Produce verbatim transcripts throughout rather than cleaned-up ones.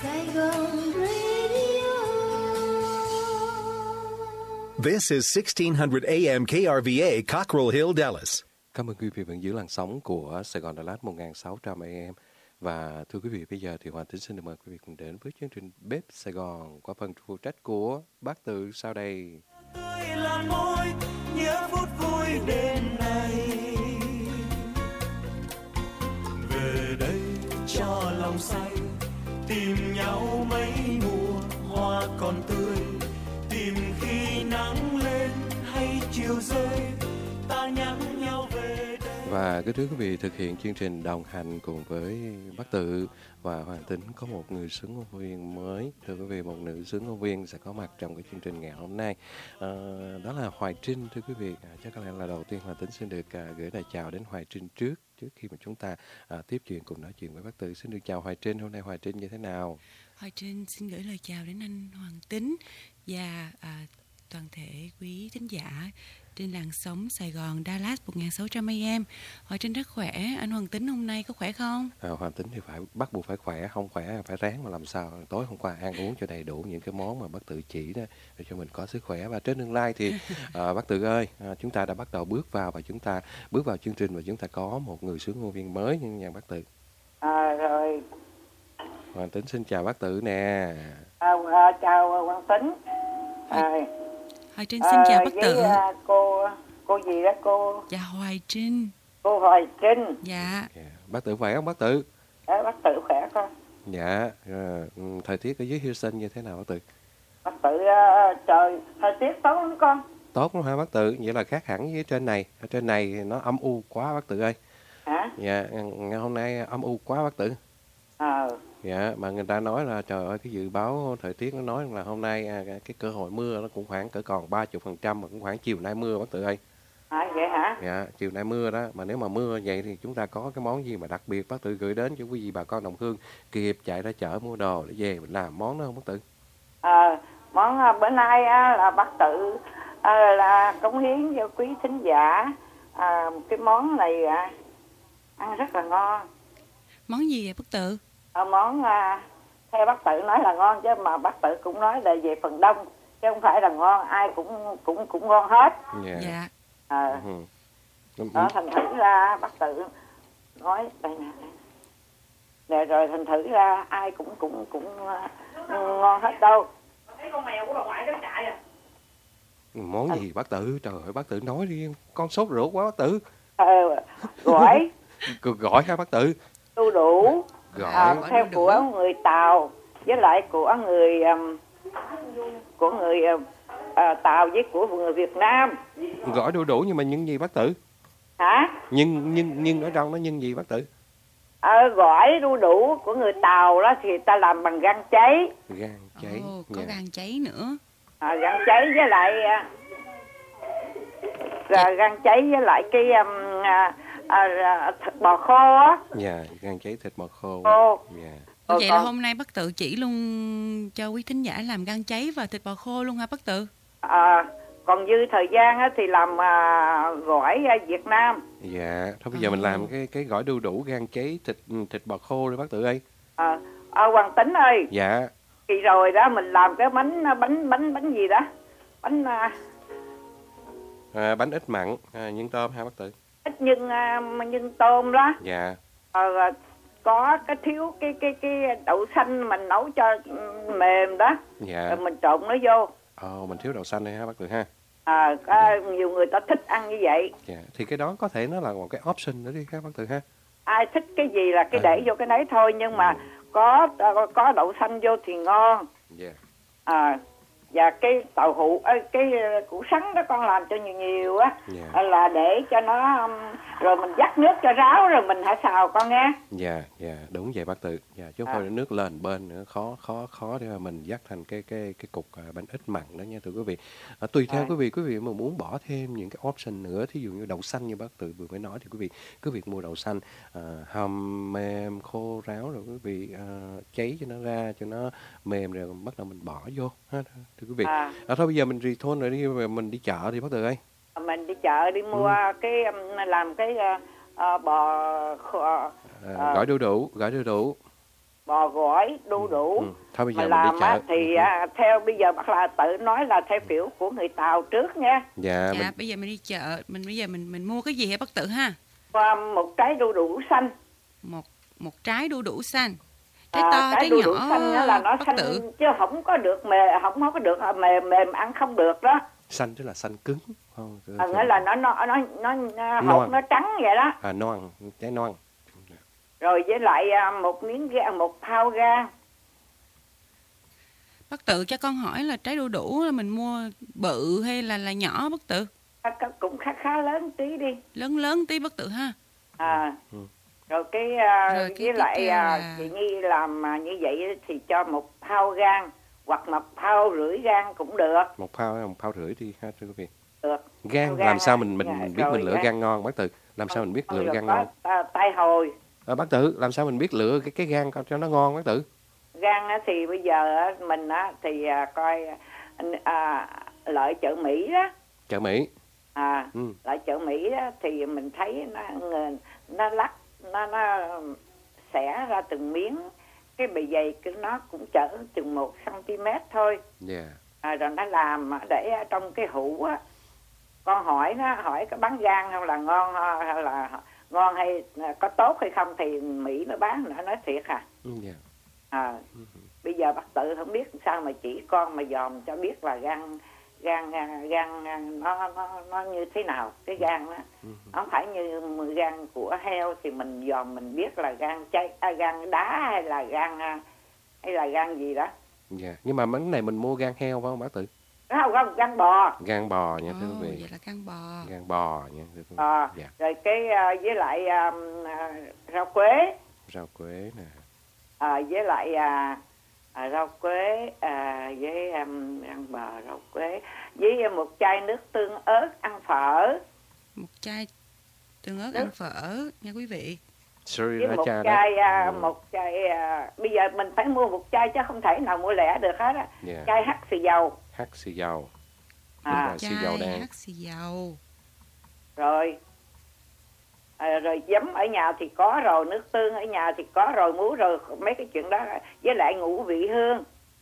Saigon Radio. This is sixteen hundred A M K R V A, Cockrell Hill, Dallas. Cảm ơn quý vị vẫn giữ làn sóng của Sài Gòn Đà Lạt một nghìn sáu trăm A M. Và thưa quý vị, bây giờ thì Hoàng Tính xin được mời quý vị cùng đến với chương trình Bếp Sài Gòn qua phần phụ trách của bác Tự sau đây. Tươi là môi nhớ phút vui đêm nay, về đây cho lòng say tìm nhau mấy mùa hoa còn tươi, tìm khi nắng lên hay chiều rơi ta nhắn nhau về đây. Và kính thưa quý vị, thực hiện chương trình đồng hành cùng với bác Tự và Hoàng Tính có một người xướng ngôn viên mới. Thưa quý vị, một nữ xướng ngôn viên sẽ có mặt trong cái chương trình ngày hôm nay. À, đó là Hoài Trinh. Thưa quý vị, à, chắc có lẽ là đầu tiên Hoàng Tính xin được à, gửi lời chào đến Hoài Trinh trước trước khi mà chúng ta à, tiếp chuyện cùng nói chuyện với bác Tự. Xin được chào Hoài Trinh. Hôm nay Hoài Trinh như thế nào? Hoài Trinh xin gửi lời chào đến anh Hoàng Tính và à, toàn thể quý thính giả trên làn sóng Sài Gòn Dallas một nghìn sáu trăm A M. Hoài Trinh rất khỏe. Anh Hoàng Tính hôm nay có khỏe không? À, Hoàng Tính thì phải bắt buộc phải khỏe, không khỏe phải ráng mà làm sao tối hôm qua ăn uống cho đầy đủ những cái món mà bác Tự chỉ đó để cho mình có sức khỏe. Và trên tương lai thì à, bác Tự ơi, à, chúng ta đã bắt đầu bước vào và chúng ta bước vào chương trình và chúng ta có một người xướng ngôn viên mới như nhà bác Tự. À, rồi. Hoàng Tính xin chào bác Tự nè. À, à, chào Hoàng Tính. À, Hoài Trinh xin chào bác với, Tự. À, cô cô gì đó cô? Dạ Hoài Trinh. Cô Hoài Trinh. Dạ. Yeah. Bác Tự khỏe không bác Tự? À, bác Tự khỏe không? Dạ. À, thời tiết ở dưới Houston như thế nào bác Tự? Bác Tự à, trời thời tiết tốt lắm con. Tốt lắm hả bác Tự? Vậy là khác hẳn với trên này. Ở trên này nó âm u quá bác Tự ơi. Hả? Dạ, ngày hôm nay âm u quá bác Tự. Ờ. Dạ, mà người ta nói là trời ơi cái dự báo thời tiết nó nói là hôm nay à, cái cơ hội mưa nó cũng khoảng cỡ còn ba mươi phần trăm mà cũng khoảng chiều nay mưa bác Tự ơi. À vậy hả? Dạ, chiều nay mưa đó, mà nếu mà mưa vậy thì chúng ta có cái món gì mà đặc biệt bác Tự gửi đến cho quý vị bà con đồng hương kịp chạy ra chợ mua đồ để về mình làm món đó không bác Tự? Ờ, món à, bữa nay á, là bác Tự à, là cống hiến cho quý thính giả à, cái món này à, ăn rất là ngon. Món gì vậy bác Tự? À, món à, theo bác Tự nói là ngon chứ mà bác Tự cũng nói là về phần đông chứ không phải là ngon, ai cũng cũng cũng ngon hết. Dạ. Dạ. À, Ừ. đó, thành thử ra bác Tự nói đây nè, để rồi thành thử ra ai cũng cũng cũng uh, ngon hết đâu. Thấy con mèo của bà ngoại nó chạy à. Món gì bác Tự? Trời ơi bác Tự nói đi, con sốt ruột quá bác Tự. Ờ, gỏi Gọi hả bác Tự? đu đủ. Gỏi. À, theo của người Tàu với lại của người um, của người uh, uh, Tàu với của người Việt Nam. Gỏi đu đủ nhưng mà nhân gì bác Tự? Hả? Nhưng nhưng nhưng ở trong nó nhân gì bác Tự? À, gỏi đu đủ của người Tàu đó thì ta làm bằng gan cháy. Gan cháy. Ồ, có Dạ. gan cháy nữa. À, gan cháy với lại à, gan cháy với lại cái um, à, à, thịt bò khô á. Dạ, gan cháy thịt bò khô. Khô. Dạ. Ờ, Vậy còn- là hôm nay bác Tự chỉ luôn cho quý thính giả làm gan cháy và thịt bò khô luôn hả bác Tự? À, còn dư thời gian á, thì làm à, gỏi à, Việt Nam. Dạ, thôi bây giờ Ồ. mình làm cái cái gỏi đu đủ gan cháy thịt thịt bò khô đi bác Tự ơi. À, à, Hoàng Tính ơi, Dạ. kỳ rồi đó mình làm cái bánh bánh bánh bánh gì đó, bánh à, À, bánh ít mặn, à, nhân tôm ha bác Tự. ít nhân à, nhân tôm đó. Dạ. Ờ, có cái thiếu cái cái cái đậu xanh mình nấu cho mềm đó. Dạ. Rồi mình trộn nó vô. Ồ, mình thiếu đậu xanh đây ha bác Tự ha. À, có nhiều người ta thích ăn như vậy. Dạ. Thì cái đó có thể nó là một cái option nữa đi ha bác Tự ha. Ai thích cái gì là cái À. để vô cái đấy thôi, nhưng mà có có đậu xanh vô thì ngon. Dạ. À, và cái tàu hũ ơi, cái củ sắn đó con làm cho nhiều nhiều á. Dạ. Là để cho nó um, rồi mình dắt nước cho ráo rồi mình hãy xào con nghe. Dạ, dạ, đúng vậy bác Tự. Dạ, chứ không À. thôi nước lên bên nữa khó khó khó để mà mình dắt thành cái cái cái cục à, bánh ít mặn đó nha thưa quý vị. À, tùy theo À. quý vị, quý vị mà muốn bỏ thêm những cái option nữa, thí dụ như đậu xanh như bác Tự vừa mới nói thì quý vị cứ việc mua đậu xanh à, hầm mềm khô ráo rồi quý vị à, cháy cho nó ra cho nó mềm rồi bắt đầu mình bỏ vô ha thưa quý vị. À. À, thôi bây giờ mình return rồi đi mình đi chợ đi bác Tự ơi. Mình đi chợ đi mua Ừ. cái um, làm cái uh, uh, bò khô, À, gỏi đu đủ, gỏi đu đủ. bò gỏi, đu đủ. Ừ. Thôi bây giờ Mà mình làm đi chợ. á, thì à, theo bây giờ bác là tự nói là theo kiểu của người Tàu trước nha. Dạ, Dạ, mình bây giờ mình đi chợ, mình bây giờ mình mình mua cái gì hả bác Tự ha? Và một trái đu đủ xanh. Một một trái đu đủ xanh. Trái À, to, trái trái đu đủ nhỏ xanh á là nó bác xanh Tự. chứ không có được mềm, không có được mềm mềm ăn không được đó. xanh tức là xanh cứng. Không, À, nghĩa là nó nó nó nó, nó Non. hột nó trắng vậy đó. À, non, trái non. Rồi với lại à, một miếng gan, một thao gan. Bác Tự cho con hỏi là trái đu đủ là mình mua bự hay là là nhỏ bác Tự? À, cũng khá khá lớn tí đi. Lớn lớn tí bác Tự ha. À, Ừ. rồi cái à, Rồi cái với tiếp lại theo à, là- chị Nhi làm à, như vậy thì cho một thao gan hoặc một thao rưỡi gan cũng được. Một phao hay một phao rưỡi đi ha thưa quý vị. Được. Gan, Gan làm sao à, mình mình dạ, biết rồi, mình lựa gan. gan ngon bác Tự? Làm sao mình biết lựa Rồi gan có ngon? ta- tay hồi. À, bác Tự, làm sao mình biết lựa cái cái gan cho nó ngon bác Tự? Gan á, thì bây giờ á, mình á, thì à, coi à, lợi chợ Mỹ đó. Chợ Mỹ. À, Ừ. lợi chợ Mỹ đó, thì mình thấy nó nó lắc nó nó xẻ ra từng miếng, cái bề dày của nó cũng chở chừng một cm thôi. Dạ. À, rồi nó làm để ở trong cái hũ á. Con hỏi nó hỏi cái bán gan không là ngon hay là ngon hay có tốt hay không thì Mỹ nó bán, nó nói thiệt à. Ừ, dạ. À, bây giờ bác Tự không biết sao mà chỉ con mà dòm cho biết là gan gan gan nó nó nó như thế nào, cái gan đó không phải như gan của heo thì mình dòm mình biết là gan chay à, gan đá hay là gan hay là gan gì đó. Dạ. Nhưng mà món này mình mua gan heo phải không bác Tự? Không không, gan bò. Gan bò nha thưa Ồ, quý vị. vậy là gan bò. Gan bò nha thưa quý vị. À, Dạ. rồi cái à, với lại à, à, rau quế. Rau quế nè. À, với lại à, à, rau quế à, với um, ăn bò rau quế với một chai nước tương ớt ăn phở, Một chai tương ớt Nước. ăn phở nha quý vị. Sorry với ra một cha chai à, Ừ. một chai à, bây giờ mình phải mua một chai chứ không thể nào mua lẻ được hết á. Dạ. Chai hắc xì dầu. Hắc xì dầu. À, Rồi, xì dầu Chai đen. hắc xì dầu. rồi à, rồi giấm ở nhà thì có rồi, nước tương ở nhà thì có rồi, muối rồi, mấy cái chuyện đó, với lại ngũ vị hương.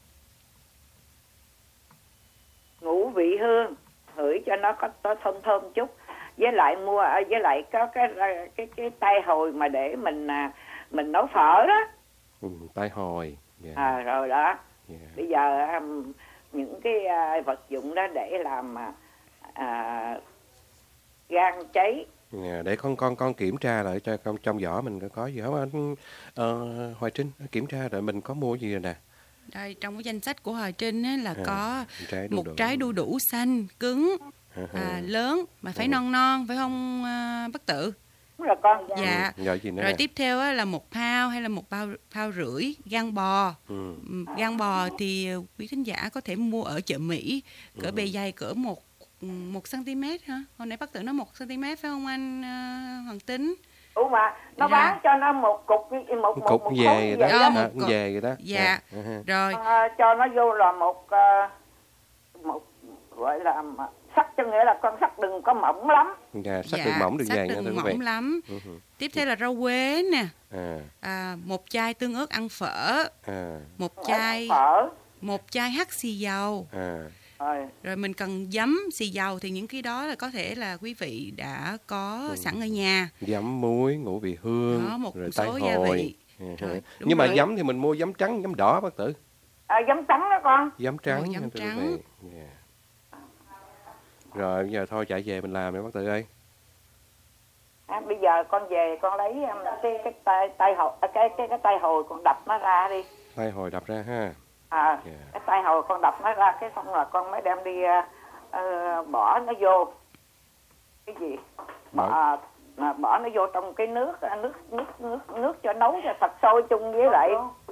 Ngũ vị hương hửi cho nó có, có thơm thơm chút, với lại mua với lại có cái cái cái, cái tay hồi mà để mình à, mình nấu phở đó. Ừ, tai hồi. Dạ. À, rồi đó. Dạ. Bây giờ um, những cái à, vật dụng đó để làm à, à, gan cháy. Dạ, để con con con kiểm tra lại cho con trong vỏ mình có, có gì không anh ờ, Hoài Trinh kiểm tra rồi mình có mua gì rồi nè. Đây trong cái danh sách của Hoài Trinh á, là À, có trái đu một đủ. trái đu đủ xanh cứng à, lớn mà phải Ừ. non non phải không à, bác Tự? Đúng rồi con. Dạ. Ừ, rồi gì nữa Rồi nè? tiếp theo á, là một phao hay là một bao phao rưỡi gan bò. Ừ. Ừ, gan bò thì ờ, quý khán giả có thể mua ở chợ Mỹ cỡ Ừ. bề dày cỡ một một cm hả? Hồi nãy bác Tự nói một cm phải không anh uh, Hoàng Tính? Ủa mà nó Dạ. bán cho nó một cục như- một một Cục một về khối vậy như đó, vậy Ờ, đó. một à, cục. về vậy đó. Dạ. À, à, Rồi À, cho nó vô là một à, một gọi là mà- sắt, cho nghĩa là con sắt đừng có mỏng lắm. dạ, sắc dạ, đường mỏng đường sắc vàng nha đừng thưa quý mỏng vị. lắm. Ừ, ừ. Tiếp theo là rau quế nè, À, à, một chai tương ớt ăn phở, à, một chai Phở. một chai hắc xì dầu. à. Rồi. Rồi mình cần giấm, xì dầu thì những cái đó là có thể là quý vị đã có Ừ. sẵn ở nhà. Giấm muối, ngũ vị hương, Đó, một rồi số tai gia hồi. vị. Ừ, Rồi, ừ. đúng Nhưng mà rồi. giấm thì mình mua giấm trắng, giấm đỏ bác Tự. À, giấm trắng đó con. Giấm trắng. Ồ, giấm nha thưa quý trắng. vị. Dạ. Rồi bây giờ thôi chạy về mình làm đi bác Tự ơi. À, bây giờ con về con lấy um, cái cái tay tay hồi à, cái cái cái tay hồi con đập nó ra đi. Tai hồi đập ra ha. À, Dạ. cái tay hồi con đập nó ra cái xong là con mới đem đi à, ờ, bỏ nó vô cái gì bỏ Bỏ. à, bỏ nó vô trong cái nước à, nước nước nước nước cho nấu cho thật sôi chung với lại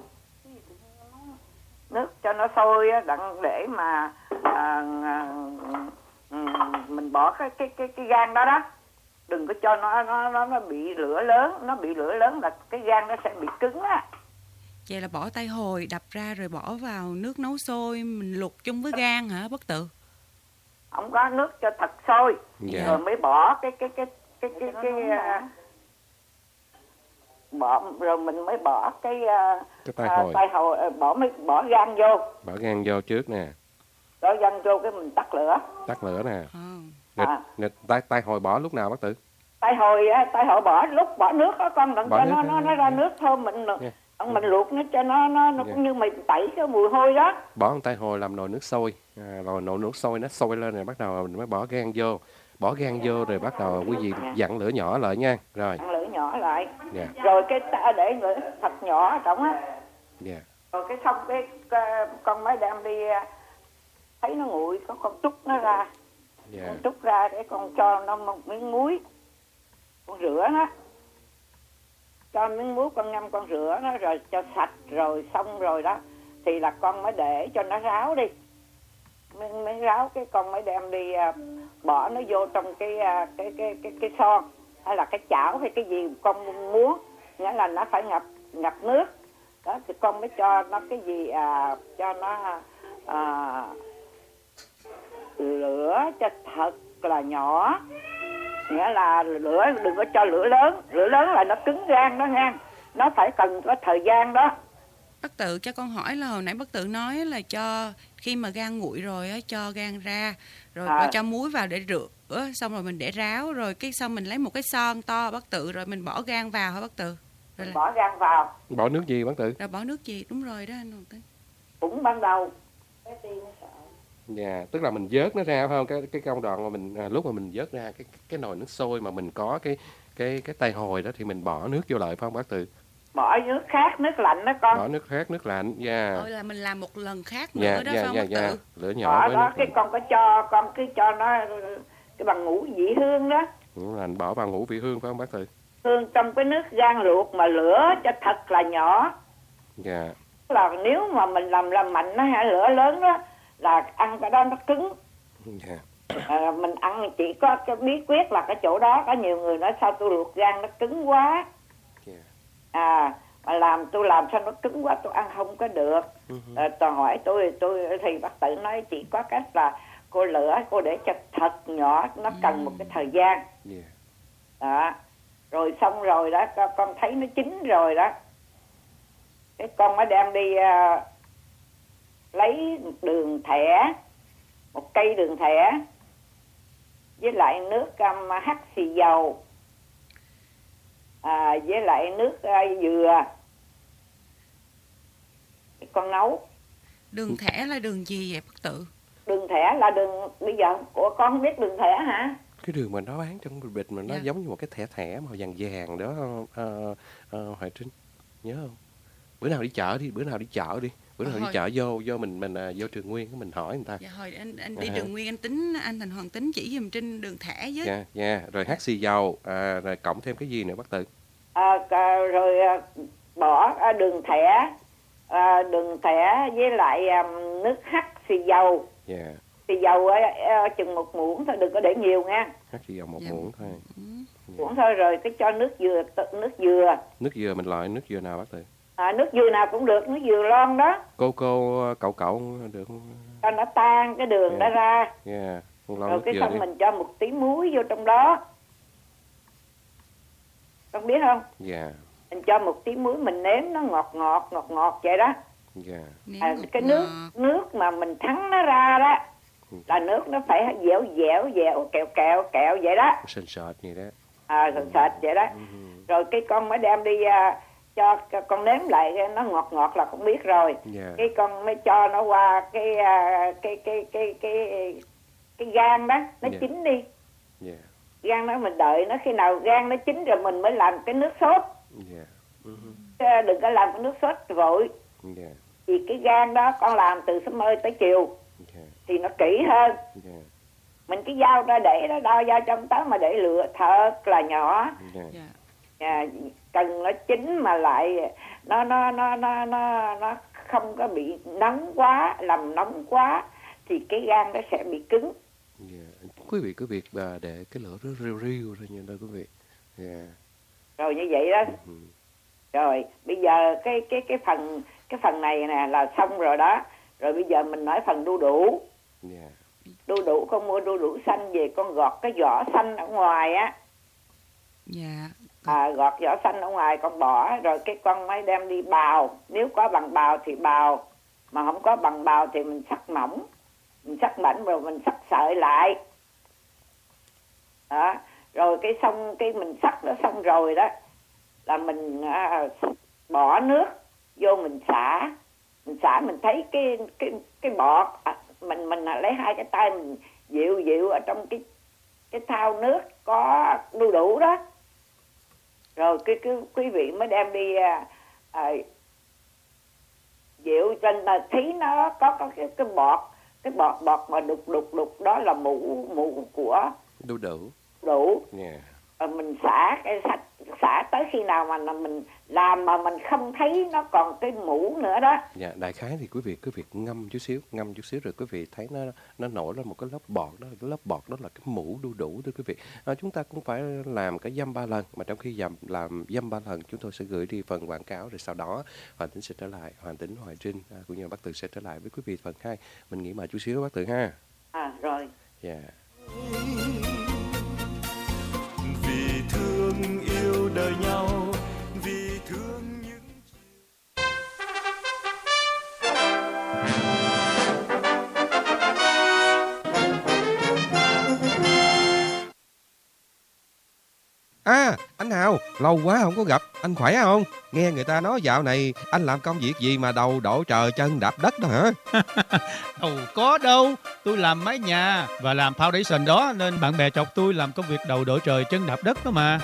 nước cho nó sôi á, đặng để mà à, à, ừm, mình bỏ cái cái cái cái gan đó đó, đừng có cho nó nó nó nó bị lửa lớn, nó bị lửa lớn là cái gan nó sẽ bị cứng á. Vậy là bỏ tay hồi đập ra rồi bỏ vào nước nấu sôi mình luộc chung với gan hả bác Tự? Không có nước cho thật sôi. Dạ. Rồi mới bỏ cái cái cái cái cái cái, cái, bỏ rồi mình mới bỏ cái uh, Cái tai uh, hồi. tai hồi uh, bỏ mới bỏ gan vô. Bỏ gan vô trước nè. Bỏ gan vô cái mình tắt lửa. Tắt lửa nè. Ờ. Nghịch, À. nghịch, tai, tai hồi bỏ lúc nào bác Tử? Tai hồi á, tai hồi bỏ lúc bỏ nước đó con, đừng Bỏ cho nước nó ra. nó nó ra nước thôi, mình Yeah. mình luộc nó cho nó nó nó Yeah. cũng như mình tẩy cái mùi hôi đó. Bỏ con tai hồi làm nồi nước sôi. À, rồi nồi nước sôi nó sôi lên rồi bắt đầu mình mới bỏ gan vô. Bỏ gan vô rồi bắt đầu quý vị dặn lửa nhỏ lại nha. Rồi. Ăn lửa nhỏ lại. Dạ. Rồi cái ta để lửa thật nhỏ ở trong á. Dạ. Rồi cái xong cái, cái con mới đem đi, thấy nó nguội, có con trút nó ra. Dạ. Con trút ra để con cho nó một miếng muối, con rửa nó, cho miếng muối con ngâm con rửa nó rồi cho sạch rồi xong rồi đó thì là con mới để cho nó ráo đi, miếng, miếng ráo cái con mới đem đi uh, bỏ nó vô trong cái, uh, cái cái cái cái son hay là cái chảo hay cái gì con muốn, nghĩa là nó phải ngập ngập nước đó thì con mới cho nó cái gì à, cho nó à, lửa cho thật là nhỏ, nghĩa là lửa đừng có cho lửa lớn, lửa lớn là nó cứng gan đó nha, nó phải cần có thời gian đó. Bác Tự cho con hỏi là hồi nãy bác Tự nói là cho khi mà gan nguội rồi á, cho gan ra rồi À. cho muối vào để rửa, xong rồi mình để ráo, rồi cái xong mình lấy một cái son to bác Tự, rồi mình bỏ gan vào hả bác Tự? Rồi, là, Bỏ gan vào Bỏ nước gì bác Tử? rồi bỏ nước gì? Đúng rồi đó anh Hoàng Tính. cũng ban đầu. Dạ, tức là mình vớt nó ra phải không? Cái cái công đoạn mà mình à, lúc mà mình vớt ra cái cái nồi nước sôi mà mình có cái cái cái tai hồi đó thì mình bỏ nước vô lại phải không bác Từ? Bỏ nước khác, nước lạnh đó con. Bỏ nước khác, nước lạnh. Dạ. Rồi là mình làm một lần khác nữa Dạ đó dạ phải không dạ bác dạ. Tự? Lửa nhỏ Bỏ với đó nước cái lạnh. con có cho con cứ cho nó cái bằng ngũ vị hương đó, Nước lạnh bỏ vào ngũ vị hương phải không bác Từ? hương trong cái nước gan luộc mà lửa cho thật là nhỏ. Dạ. Là nếu mà mình làm làm mạnh nó hay lửa lớn đó là ăn cái đó nó cứng. Dạ. À, mình ăn chỉ có cái bí quyết là cái chỗ đó, có nhiều người nói sao tôi luộc gan nó cứng quá. Dạ. À mà làm tôi làm sao nó cứng quá tôi ăn không có được. À, toàn hỏi tôi tôi thì bác Tự nói chỉ có cách là cô lửa cô để cho thật nhỏ, nó cần một cái thời gian. Dạ. Đó. Rồi xong rồi đó con, con thấy nó chín rồi đó, cái con mới đem đi uh, lấy đường thẻ, một cây đường thẻ với lại nước um, hắc xì dầu, à, với lại nước uh, dừa, con nấu. Đường thẻ là đường gì vậy bác Tự? Đường thẻ là đường, bây giờ của con không biết đường thẻ hả? Cái đường mà nó bán trong bịch mà nó Dạ. giống như một cái thẻ thẻ màu vàng vàng đó uh, uh, Hoài Trinh nhớ không? Bữa nào đi chợ đi, bữa nào đi chợ đi, bữa nào Ờ, đi hồi- chợ vô vô mình mình uh, vô Trường Nguyên mình hỏi người ta. Dạ hồi anh anh đi À. đường Nguyên anh tính anh Thành Hoàng Tính chỉ giùm Trinh đường thẻ với. Dạ dạ, rồi hát xì dầu, à, rồi cộng thêm cái gì nữa bác Tự? À, à, rồi à, bỏ à, đường thẻ, à, đường thẻ với lại à, nước hắc xì dầu. Dạ, Xì dầu á, à, chừng một muỗng thôi, đừng có để nhiều nha. hát xì dầu một Dạ. muỗng thôi. Ừ. Muỗng thôi, rồi cái cho nước dừa, t- nước dừa. Nước dừa mình loại nước dừa nào bác Tự? À, nước dừa nào cũng được, nước dừa lon đó, Cô cô cậu cậu được không? cho nó tan cái đường Dạ. đó ra. Dạ, một lon Rồi nước cái dừa xong đi. mình cho một tí muối vô trong đó. Con biết không? Dạ, Mình cho một tí muối mình nếm nó ngọt ngọt ngọt ngọt vậy đó. dạ, Nếm À, ngọt cái nước ngọt. nước mà mình thắng nó ra đó là nước nó phải dẻo dẻo dẻo kẹo kẹo kẹo vậy đó, sền sệt gì đó. à sệt sệt vậy đó. Rồi cái con mới đem đi à, cho con nếm lại nó ngọt ngọt là con biết rồi. Dạ, Cái con mới cho nó qua cái à, cái cái cái cái cái gan đó nó Dạ. chín đi, dạ, gan đó mình đợi nó khi nào gan nó chín rồi mình mới làm cái nước sốt. dạ, ừ, Chứ đừng có làm cái nước sốt vội, dạ, vì cái gan đó con làm từ sớm ơi tới chiều dạ, thì nó kỹ hơn. dạ, Mình cái dao ra để đó, đao dao trong táo mà để lửa thật là nhỏ. dạ, Dạ. À, cần nó chín mà lại nó nó nó nó nó nó không có bị nóng quá, làm nóng quá thì cái gan nó sẽ bị cứng. dạ. Quý vị cứ việc à, để cái lửa nó riu riu thôi như đó quý vị. Dạ, Rồi như vậy đó. ừ, Rồi bây giờ cái cái cái phần cái phần này nè là xong rồi đó. Rồi bây giờ mình nói phần đu đủ. dạ, Đu đủ con mua đu đủ xanh về con gọt cái vỏ xanh ở ngoài á. Dạ. à, gọt vỏ xanh ở ngoài con bỏ, rồi cái con mới đem đi bào. Nếu có bằng bào thì bào, mà không có bằng bào thì mình sắc mỏng, mình sắc mảnh rồi mình sắc sợi lại. Đó. Rồi cái xong cái mình sắc nó xong rồi đó là mình à, bỏ nước vô mình xả, mình xả mình thấy cái cái cái bọt, à, mình mình lấy hai cái tay mình dịu dịu ở trong cái cái thau nước có đu đủ đó, rồi cái cái quý vị mới đem đi à, à, dịu trên là thấy nó có có cái cái bọt, cái bọt bọt mà đục đục đục đó là mũ mũ của đu đủ. Đủ. Yeah. Rồi mình xả cái sạch, xả tới khi nào mà mình làm mà mình không thấy nó còn cái mũ nữa đó. Dạ, đại khái thì quý vị cứ việc ngâm chút xíu, ngâm chút xíu rồi quý vị thấy nó nó nổi lên một cái lớp bọt đó, cái lớp bọt đó là cái mũ đu đủ đó quý vị. À, chúng ta cũng phải làm cái dăm ba lần, mà trong khi dầm làm dăm ba lần chúng tôi sẽ gửi đi phần quảng cáo, rồi sau đó Hoàng Tính sẽ trở lại, Hoàng Tính, Hoài Trinh à, cũng như bác Từ sẽ trở lại với quý vị phần hai. Mình nghỉ mời chút xíu bác Từ ha. À rồi. Dạ. Yeah. Vì thương yêu đời nhau, vì thương những À, anh Hào, lâu quá không có gặp, anh khỏe không? Nghe người ta nói dạo này anh làm công việc gì mà đầu đổ trời chân đạp đất đó hả? Đâu có đâu, tôi làm mái nhà và làm foundation đó, nên bạn bè chọc tôi làm công việc đầu đổ trời chân đạp đất đó mà.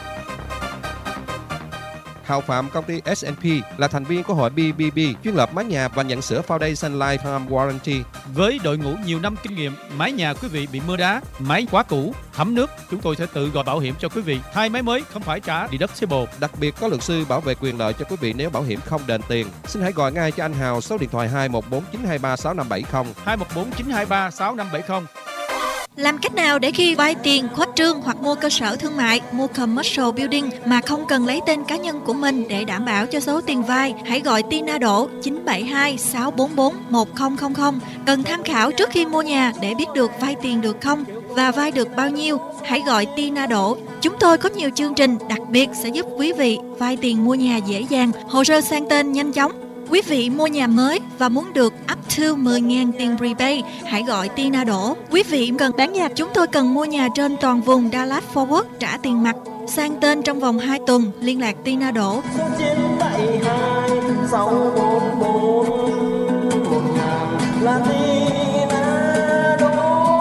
Hào Phạm, công ty ét and pê là thành viên của hội bê bê bê, chuyên lập mái nhà và nhận sửa foundation lifetime warranty. Với đội ngũ nhiều năm kinh nghiệm, mái nhà quý vị bị mưa đá, máy quá cũ, thấm nước, chúng tôi sẽ tự gọi bảo hiểm cho quý vị. Thay máy mới không phải trả deductible. Đặc biệt có luật sư bảo vệ quyền lợi cho quý vị nếu bảo hiểm không đền tiền. Xin hãy gọi ngay cho anh Hào số điện thoại hai một bốn chín hai ba sáu năm bảy không. hai một bốn chín hai ba sáu năm bảy không. Làm cách nào để khi vay tiền khuếch trương hoặc mua cơ sở thương mại, mua commercial building mà không cần lấy tên cá nhân của mình để đảm bảo cho số tiền vay? Hãy gọi Tina Đỗ chín bảy hai sáu bốn bốn một không không không. Cần tham khảo trước khi mua nhà để biết được vay tiền được không và vay được bao nhiêu. Hãy gọi Tina Đỗ. Chúng tôi có nhiều chương trình đặc biệt sẽ giúp quý vị vay tiền mua nhà dễ dàng, hồ sơ sang tên nhanh chóng. Quý vị mua nhà mới và muốn được up to mười nghìn tiền rebate, hãy gọi Tina Đỗ. Quý vị cần bán nhà, chúng tôi cần mua nhà trên toàn vùng Dallas Fort Worth, trả tiền mặt, sang tên trong vòng hai tuần. Liên lạc Tina Đỗ. chín bảy hai sáu bốn bốn một nghìn là Tina Đỗ.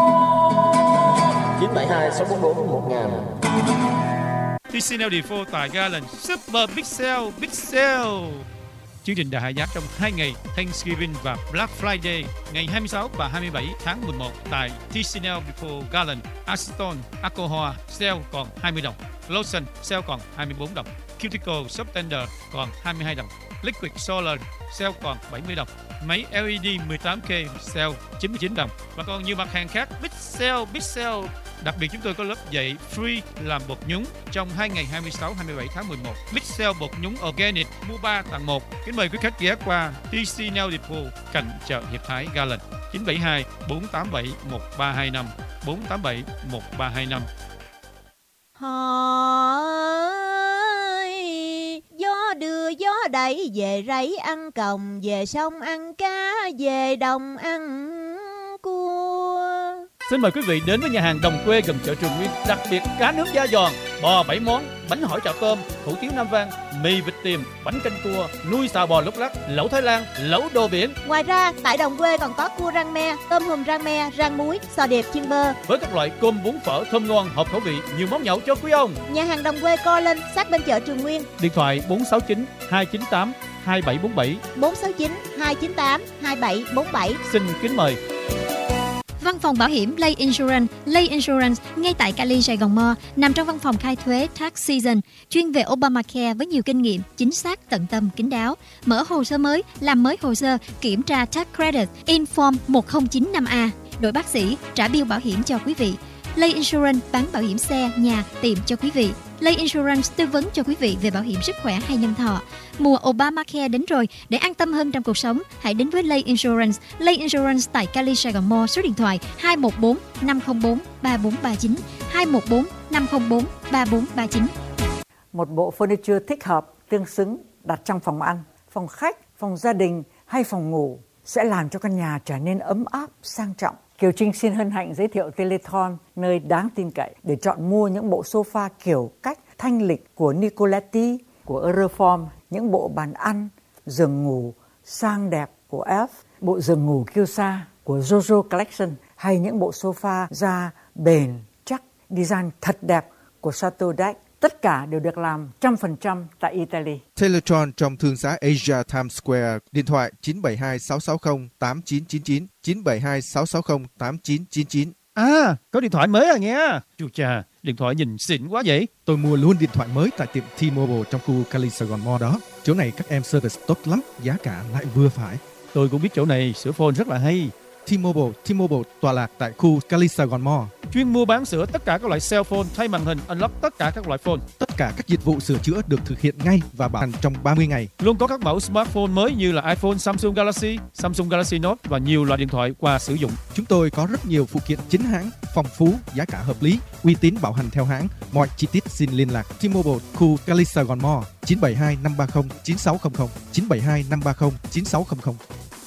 chín bảy hai sáu bốn bốn một nghìn. tê xê en Defoe tại Garland Super Big Sale, Big Sale. Chương trình đã hạ giá trong hai ngày Thanksgiving và Black Friday ngày hai mươi sáu và hai mươi bảy tháng mười một tại tê xê en Defoe Garland. Aston Alcohol sale còn hai mươi đồng, Lotion sale còn hai mươi bốn đồng, Cuticle Subtender còn hai mươi hai đồng, Liquid Solar sale còn bảy mươi đồng, máy lờ e đê mười tám K sale chín mươi chín đồng và còn nhiều mặt hàng khác. Big sale, big sale. Đặc biệt chúng tôi có lớp dạy free làm bột nhúng trong hai ngày hai mươi sáu hai mươi bảy tháng mười một. Big sale bột nhúng organic mua ba tặng một. Kính mời quý khách ghé qua tê xê en Defoe cạnh chợ Hiệp Thái Garland chín bảy hai bốn tám bảy một ba hai năm bốn tám bảy một ba hai năm. Họ ơi, gió đưa gió đẩy về rẫy ăn còng, về sông ăn cá, về đồng ăn cua. Xin mời quý vị đến với nhà hàng Đồng Quê gần chợ Trường Nguyên. Đặc biệt cá nướng da giòn, bò bảy món, bánh hỏi chảo tôm, hủ tiếu Nam Vang, mì vịt tiềm, bánh canh cua, nuôi xào bò lúc lắc, lẩu Thái Lan, lẩu đồ biển. Ngoài ra, tại Đồng Quê còn có cua rang me, tôm hùm rang me, rang muối, sò điệp chiên bơ. Với các loại cơm bún phở thơm ngon, hợp khẩu vị, nhiều món nhậu cho quý ông. Nhà hàng Đồng Quê co lên sát bên chợ Trường Nguyên. Điện thoại bốn sáu chín hai chín tám hai bảy bốn bảy bốn sáu chín hai chín tám hai bảy bốn bảy. Xin kính mời. Văn phòng bảo hiểm Lay Insurance, Lay Insurance ngay tại Cali, Sài Gòn Mo, nằm trong văn phòng khai thuế Tax Season, chuyên về Obamacare với nhiều kinh nghiệm, chính xác, tận tâm, kín đáo. Mở hồ sơ mới, làm mới hồ sơ, kiểm tra tax credit, Inform một không chín năm A, đổi bác sĩ, trả bill bảo hiểm cho quý vị. Lay Insurance bán bảo hiểm xe, nhà, tiệm cho quý vị. Lay Insurance tư vấn cho quý vị về bảo hiểm sức khỏe hay nhân thọ. Mùa Obamacare đến rồi, để an tâm hơn trong cuộc sống, hãy đến với Lay Insurance. Lay Insurance tại Cali, Sài Gòn Mo, số điện thoại hai một bốn năm không bốn ba bốn ba chín, hai một bốn năm không bốn ba bốn ba chín. một bộ furniture thích hợp, tương xứng đặt trong phòng ăn, phòng khách, phòng gia đình hay phòng ngủ sẽ làm cho căn nhà trở nên ấm áp, sang trọng. Kiều Trinh xin hân hạnh giới thiệu Telethon, nơi đáng tin cậy để chọn mua những bộ sofa kiểu cách thanh lịch của Nicoletti, của Euroform, những bộ bàn ăn, giường ngủ sang đẹp của F, bộ giường ngủ Kyosa của Jojo Collection hay những bộ sofa da bền, chắc, design thật đẹp của Chateau Deck. Tất cả đều được làm trăm phần trăm tại Italy. Teletron trong thương xá Asia Times Square, điện thoại chín bảy hai sáu sáu không tám chín chín chín, chín bảy hai sáu sáu không tám chín chín chín. À, có điện thoại mới à nghe. Chú cha, điện thoại nhìn xịn quá vậy. Tôi mua luôn điện thoại mới tại tiệm T-Mobile trong khu Cali Sài Gòn Mall đó. Chỗ này các em service tốt lắm, giá cả lại vừa phải. Tôi cũng biết chỗ này sửa phone rất là hay. T-Mobile, T-Mobile tọa lạc tại khu Cali Sài Gòn Mall. Chuyên mua bán sửa tất cả các loại cell phone, thay màn hình, unlock tất cả các loại phone. Tất cả các dịch vụ sửa chữa được thực hiện ngay và bảo hành trong ba mươi ngày. Luôn có các mẫu smartphone mới như là iPhone, Samsung Galaxy, Samsung Galaxy Note và nhiều loại điện thoại qua sử dụng. Chúng tôi có rất nhiều phụ kiện chính hãng, phong phú, giá cả hợp lý, uy tín bảo hành theo hãng. Mọi chi tiết xin liên lạc T-Mobile khu Cali Sài Gòn Mall chín bảy hai năm ba không chín sáu không không, chín bảy hai năm ba không chín sáu không không.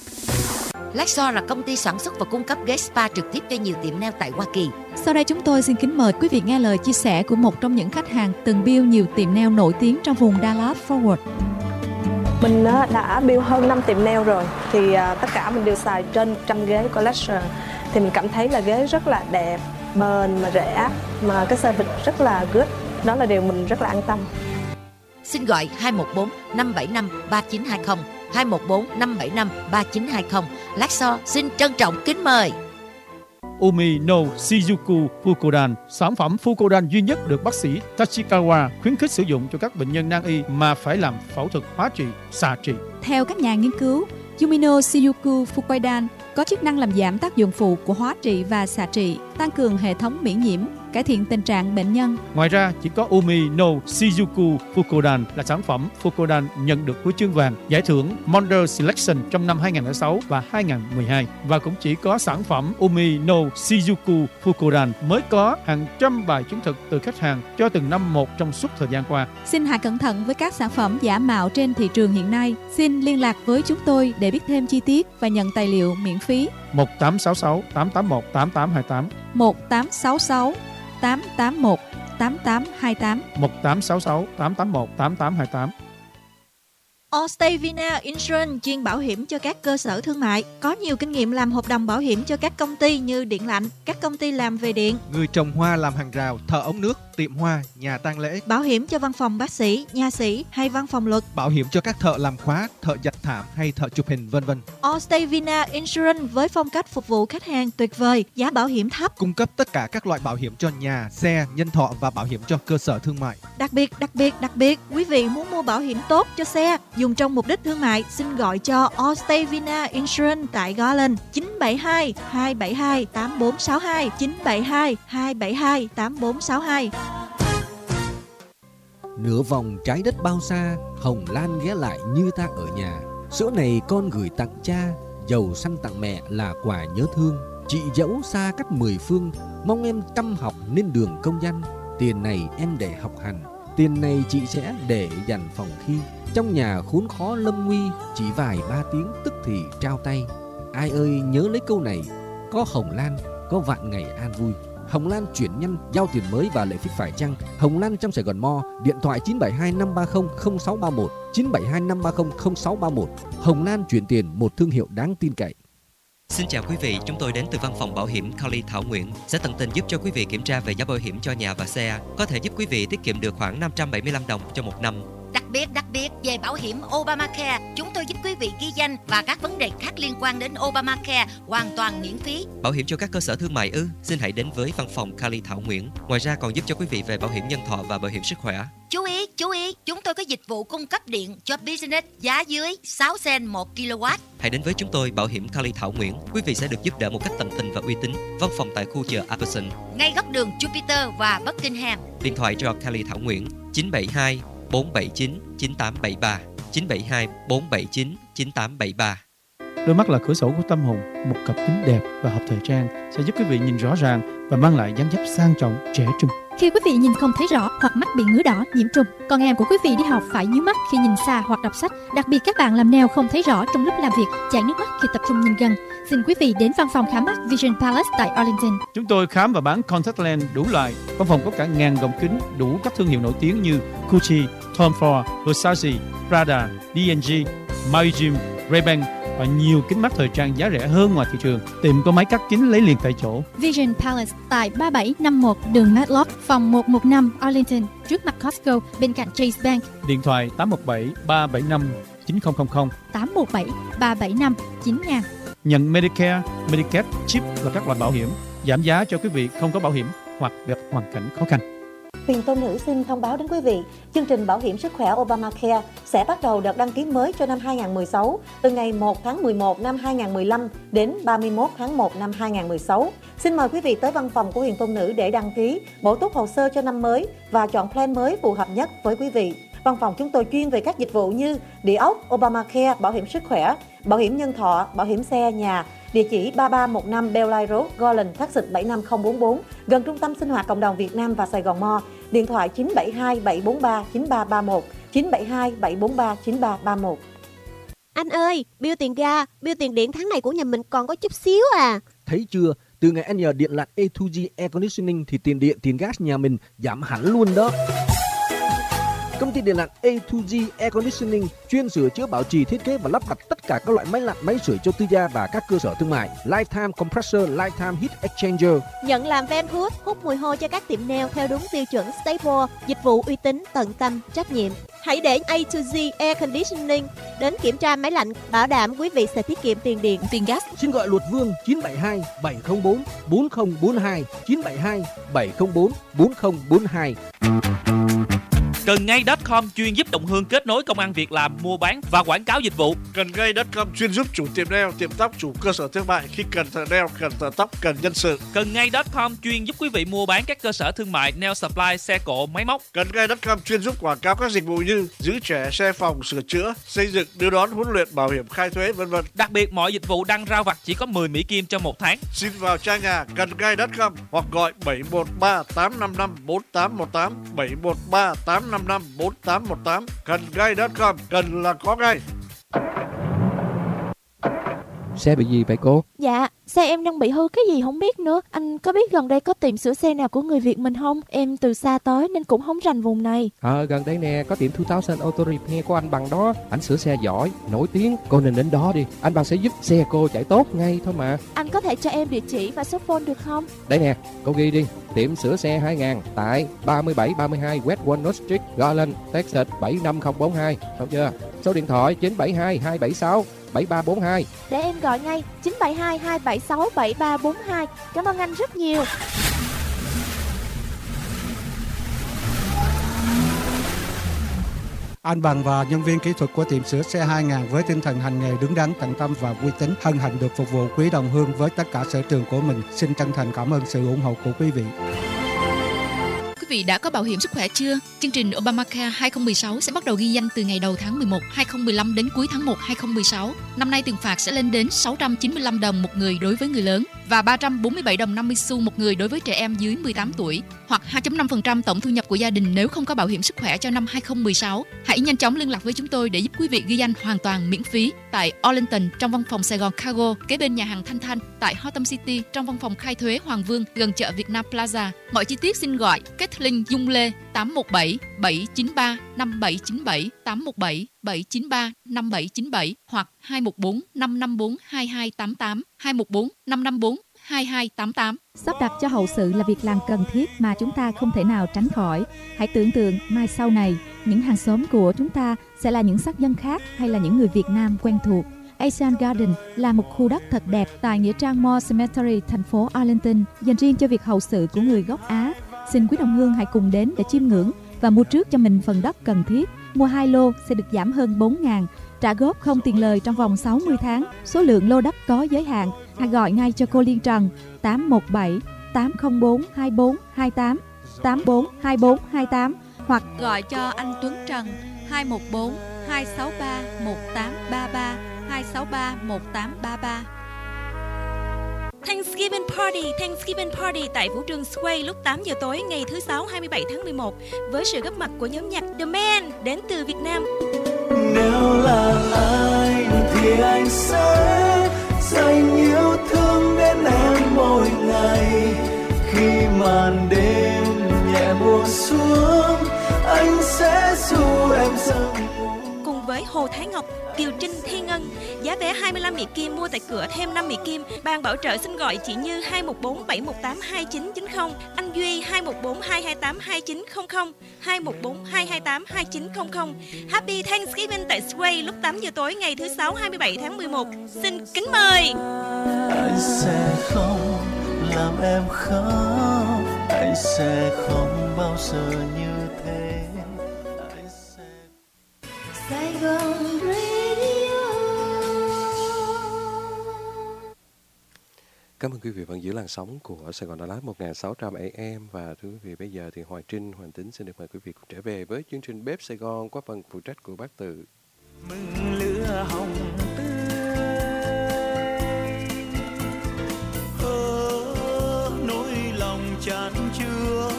Lexor là công ty sản xuất và cung cấp ghế spa trực tiếp cho nhiều tiệm nail tại Hoa Kỳ. Sau đây chúng tôi xin kính mời quý vị nghe lời chia sẻ của một trong những khách hàng từng build nhiều tiệm nail nổi tiếng trong vùng Dallas Fort Worth. Mình đã build hơn năm tiệm nail rồi, thì tất cả mình đều xài trên một trăm ghế của Lexor. Thì mình cảm thấy là ghế rất là đẹp, bền mà rẻ, mà cái service rất là good. Đó là điều mình rất là an tâm. Xin gọi hai một bốn năm bảy năm ba chín hai không, hai một bốn năm bảy năm ba chín hai không. Lexor xin trân trọng kính mời. Umi no Shizuku Fukodan, sản phẩm Fukodan duy nhất được bác sĩ Tachikawa khuyến khích sử dụng cho các bệnh nhân nan y mà phải làm phẫu thuật hóa trị, xạ trị. Theo các nhà nghiên cứu, Umino Shizuku Fukodan có chức năng làm giảm tác dụng phụ của hóa trị và xạ trị, tăng cường hệ thống miễn nhiễm, cải thiện tình trạng bệnh nhân. Ngoài ra, chỉ có Umi no Shizuku Fukodan là sản phẩm Fukodan nhận được huy chương vàng giải thưởng Model Selection trong năm hai không không sáu và hai không một hai. Và cũng chỉ có sản phẩm Umi no Shizuku Fukodan mới có hàng trăm bài chứng thực từ khách hàng cho từng năm một trong suốt thời gian qua. Xin hãy cẩn thận với các sản phẩm giả mạo trên thị trường hiện nay. Xin liên lạc với chúng tôi để biết thêm chi tiết và nhận tài liệu miễn phí. một tám sáu sáu tám tám một tám tám hai tám, một tám sáu sáu tám tám một tám tám hai tám, một tám sáu sáu tám tám một tám tám hai tám. Allstate Vina Insurance chuyên bảo hiểm cho các cơ sở thương mại, có nhiều kinh nghiệm làm hợp đồng bảo hiểm cho các công ty như điện lạnh, các công ty làm về điện, người trồng hoa làm hàng rào, thợ ống nước, tiệm hoa, nhà tang lễ, bảo hiểm cho văn phòng bác sĩ, nha sĩ hay văn phòng luật, bảo hiểm cho các thợ làm khóa, thợ giặt thảm hay thợ chụp hình vân vân. Allstate Vina Insurance với phong cách phục vụ khách hàng tuyệt vời, giá bảo hiểm thấp, cung cấp tất cả các loại bảo hiểm cho nhà, xe, nhân thọ và bảo hiểm cho cơ sở thương mại. Đặc biệt, đặc biệt, đặc biệt, quý vị muốn mua bảo hiểm tốt cho xe dùng trong mục đích thương mại, xin gọi cho Allstate Vina Insurance tại Garland chín bảy hai hai bảy hai tám bốn sáu hai, chín bảy hai hai bảy hai tám bốn sáu hai. Nửa vòng trái đất bao xa, Hồng Lan ghé lại như ta ở nhà. Sữa này con gửi tặng cha, dầu xanh tặng mẹ là quà nhớ thương. Chị dẫu xa cách mười phương, mong em chăm học nên đường công danh. Tiền này em để học hành, tiền này chị sẽ để dành phòng khi. Trong nhà khốn khó lâm nguy, chỉ vài ba tiếng tức thì trao tay. Ai ơi nhớ lấy câu này, có Hồng Lan, có vạn ngày an vui. Hồng Lan chuyển nhanh, giao tiền mới và lệ phí phải chăng. Hồng Lan trong Sài Gòn Mo, điện thoại chín bảy hai năm ba không không sáu ba một, chín bảy hai năm ba không không sáu ba một. Hồng Lan chuyển tiền, một thương hiệu đáng tin cậy. Xin chào quý vị, chúng tôi đến từ văn phòng bảo hiểm Cali Thảo Nguyễn sẽ tận tình giúp cho quý vị kiểm tra về giá bảo hiểm cho nhà và xe, có thể giúp quý vị tiết kiệm được khoảng năm trăm bảy mươi lăm đồng cho một năm. Đặc biệt, đặc biệt về bảo hiểm Obamacare, chúng tôi giúp quý vị ghi danh và các vấn đề khác liên quan đến Obamacare hoàn toàn miễn phí. Bảo hiểm cho các cơ sở thương mại ư? Xin hãy đến với văn phòng Cali Thảo Nguyễn. Ngoài ra còn giúp cho quý vị về bảo hiểm nhân thọ và bảo hiểm sức khỏe. Chú ý, chú ý, chúng tôi có dịch vụ cung cấp điện cho business giá dưới sáu cent một ki lô oát. Hãy đến với chúng tôi bảo hiểm Cali Thảo Nguyễn. Quý vị sẽ được giúp đỡ một cách tận tình và uy tín. Văn phòng tại khu chợ Apperson, ngay góc đường Jupiter và Buckingham. Điện thoại cho Cali Thảo Nguyễn chín bảy hai bốn bảy chín chín tám bảy ba, chín bảy hai bốn bảy chín chín tám bảy ba. Đôi mắt là cửa sổ của tâm hồn. Một cặp kính đẹp và hợp thời trang sẽ giúp quý vị nhìn rõ ràng và mang lại dáng dấp sang trọng, trẻ trung. Khi quý vị nhìn không thấy rõ hoặc mắt bị ngứa đỏ, nhiễm trùng, con em của quý vị đi học phải nhíu mắt khi nhìn xa hoặc đọc sách. Đặc biệt các bạn làm nail không thấy rõ trong lúc làm việc, chảy nước mắt khi tập trung nhìn gần. Xin quý vị đến văn phòng khám mắt Vision Palace tại Arlington. Chúng tôi khám và bán contact lens đủ loại. Văn phòng có cả ngàn gọng kính đủ các thương hiệu nổi tiếng như Gucci, Tom Ford, Versace, Prada, D and G, Maui-Jim, Ray-Ban và nhiều kính mắt thời trang giá rẻ hơn ngoài thị trường. Tiệm có máy cắt kính lấy liền tại chỗ. Vision Palace tại ba bảy năm một đường Matlock, phòng một một năm Arlington, trước mặt Costco, bên cạnh Chase Bank. Điện thoại tám một bảy ba bảy năm chín không không không, tám một bảy ba bảy năm chín nghìn. Nhận Medicare, Medicaid, chip và các loại bảo hiểm. Giảm giá cho quý vị không có bảo hiểm hoặc gặp hoàn cảnh khó khăn. Huyền Tôn Nữ xin thông báo đến quý vị, chương trình bảo hiểm sức khỏe Obamacare sẽ bắt đầu đợt đăng ký mới cho năm hai không một sáu từ ngày một tháng mười một năm hai không một lăm đến ba mươi mốt tháng một năm hai không một sáu. Xin mời quý vị tới văn phòng của Huyền Tôn Nữ để đăng ký, bổ túc hồ sơ cho năm mới và chọn plan mới phù hợp nhất với quý vị. Văn phòng chúng tôi chuyên về các dịch vụ như địa ốc, Obamacare, bảo hiểm sức khỏe, bảo hiểm nhân thọ, bảo hiểm xe, nhà. Địa chỉ ba ba một năm Bellline Road, Garland, Texas bảy năm không bốn bốn, gần Trung tâm Sinh hoạt Cộng đồng Việt Nam và Sài Gòn Mo. Điện thoại chín bảy hai bảy bốn ba chín ba ba một, chín bảy hai bảy bốn ba chín ba ba một. Anh ơi, bill tiền ga, bill tiền điện tháng này của nhà mình còn có chút xíu à. Thấy chưa, từ ngày anh nhờ điện lạnh A hai G Air Conditioning thì tiền điện, tiền gas nhà mình giảm hẳn luôn đó. Công ty điện lạnh A hai G Air Conditioning chuyên sửa chữa, bảo trì, thiết kế và lắp đặt tất cả các loại máy lạnh, máy sưởi cho tư gia và các cơ sở thương mại. Lifetime Compressor, Lifetime Heat Exchanger. Nhận làm van hút, hút mùi hôi cho các tiệm nail theo đúng tiêu chuẩn Staple. Dịch vụ uy tín, tận tâm, trách nhiệm. Hãy để A hai G Air Conditioning đến kiểm tra máy lạnh, bảo đảm quý vị sẽ tiết kiệm tiền điện, tiền gas. Xin gọi Luật Vương chín bảy hai bảy không bốn bốn không bốn hai, chín bảy hai bảy không bốn bốn không bốn hai. Cần ngay chấm com chuyên giúp đồng hương kết nối công ăn việc làm, mua bán và quảng cáo dịch vụ. Cần ngay chấm com chuyên giúp chủ tiệm nail, tiệm tóc, chủ cơ sở thương mại khi cần thợ nail, cần thợ tóc, cần nhân sự. Cần ngay chấm com chuyên giúp quý vị mua bán các cơ sở thương mại, nail supply, xe cộ, máy móc. Cần ngay chấm com chuyên giúp quảng cáo các dịch vụ như giữ trẻ, xe phòng, sửa chữa, xây dựng, đưa đón, huấn luyện, bảo hiểm, khai thuế, vân vân. Đặc biệt mọi dịch vụ đăng rao vặt chỉ có mười Mỹ Kim trong một tháng. Xin vào trang nhà cần ngay chấm com hoặc gọi bảy một ba tám năm năm bốn tám một tám, bảy một ba tám năm năm bốn tám một tám. Cần ngay chấm com, cần là có ngay. Xe bị gì vậy cô? Dạ, xe em đang bị hư cái gì không biết nữa. Anh có biết gần đây có tiệm sửa xe nào của người Việt mình không? Em từ xa tới nên cũng không rành vùng này. Ờ, à, gần đây nè, có tiệm hai nghìn Auto Repair của anh Bằng đó. Anh sửa xe giỏi, nổi tiếng. Cô nên đến đó đi. Anh Bằng sẽ giúp xe cô chạy tốt ngay thôi mà. Anh có thể cho em địa chỉ và số phone được không? Đây nè, cô ghi đi. Tiệm sửa xe hai nghìn tại ba bảy ba hai West Walnut Street, Garland, Texas bảy năm không bốn hai. Xong chưa? Số điện thoại chín bảy hai hai bảy sáu bảy ba bốn hai. Để em gọi ngay chín bảy hai hai bảy sáu bảy ba bốn hai. Cảm ơn anh rất nhiều. Anh Bằng và nhân viên kỹ thuật của tiệm sửa xe hai nghìn với tinh thần hành nghề đúng đắn, tận tâm và uy tín, hân hạnh được phục vụ quý đồng hương với tất cả sở trường của mình. Xin chân thành cảm ơn sự ủng hộ của quý vị. Quý vị đã có bảo hiểm sức khỏe chưa? Chương trình Obamacare hai không một sáu sẽ bắt đầu ghi danh từ ngày đầu tháng mười một hai không một lăm đến cuối tháng một hai không một sáu. Năm nay tiền phạt sẽ lên đến sáu trăm chín mươi lăm đồng một người đối với người lớn và ba trăm bốn mươi bảy đồng năm mươi xu một người đối với trẻ em dưới mười tám tuổi, hoặc hai phẩy năm phần trăm tổng thu nhập của gia đình nếu không có bảo hiểm sức khỏe cho năm hai không một sáu. Hãy nhanh chóng liên lạc với chúng tôi để giúp quý vị ghi danh hoàn toàn miễn phí tại Arlington trong văn phòng Sài Gòn Cargo, kế bên nhà hàng Thanh Thanh, tại Hotham City trong văn phòng khai thuế Hoàng Vương gần chợ Việt Nam Plaza. Mọi chi tiết xin gọi Kathleen Dung Lê tám một bảy bảy chín ba năm bảy chín bảy, tám một bảy bảy chín ba năm bảy chín bảy hoặc hai một bốn năm năm bốn hai hai tám tám, hai một bốn năm năm bốn hai hai tám tám. Sắp đặt cho hậu sự là việc làm cần thiết mà chúng ta không thể nào tránh khỏi. Hãy tưởng tượng mai sau này, những hàng xóm của chúng ta sẽ là những sắc dân khác hay là những người Việt Nam quen thuộc. Asian Garden là một khu đất thật đẹp tại nghĩa trang Moore Cemetery, thành phố Arlington, dành riêng cho việc hậu sự của người gốc Á. Xin quý đồng hương hãy cùng đến để chiêm ngưỡng và mua trước cho mình phần đất cần thiết. Mua hai lô sẽ được giảm hơn bốn nghìn, trả góp không tiền lời trong vòng sáu mươi tháng. Số lượng lô đất có giới hạn. Hãy gọi ngay cho cô Liên Trần tám một bảy tám không bốn hai bốn hai tám, tám bốn hai bốn hai tám hoặc gọi cho anh Tuấn Trần hai một bốn hai sáu ba một tám ba ba, hai sáu ba một tám ba ba. Thanksgiving Party, Thanksgiving Party tại Vũ trường Sway lúc tám giờ tối ngày thứ Sáu hai mươi bảy tháng mười một với sự góp mặt của nhóm nhạc The Man đến từ Việt Nam. Nếu là anh thì anh sẽ dành yêu thương đến em mỗi ngày. Khi màn đêm nhẹ buông xuống, anh sẽ du em dâng. Cùng với Hồ Thái Ngọc, Kiều Trinh, Thiên Ngân, giá vé hai mươi lăm Mỹ Kim mua tại cửa thêm năm Mỹ Kim. Ban bảo trợ xin gọi chị Như hai một bốn bảy một tám hai chín chín không, anh Duy hai một bốn hai hai tám hai chín không không, hai một bốn hai hai tám hai chín không không. Happy Thanksgiving tại Sway lúc tám giờ tối ngày thứ Sáu hai mươi bảy tháng mười một. Xin kính mời. Anh sẽ không làm em khóc, anh sẽ không bao giờ như thế. Anh sẽ... Sài Gòn Radio. Cảm ơn quý vị vẫn giữ làn sóng của Sài Gòn Đà Lạt một nghìn sáu trăm a em. Và thưa quý vị, bây giờ thì Hoài Trinh, Hoàng Tính xin được mời quý vị cùng trở về với chương trình Bếp Sài Gòn qua phần phụ trách của bác Tự. Mừng lửa hồng tươi, hơ nỗi lòng chan chứa.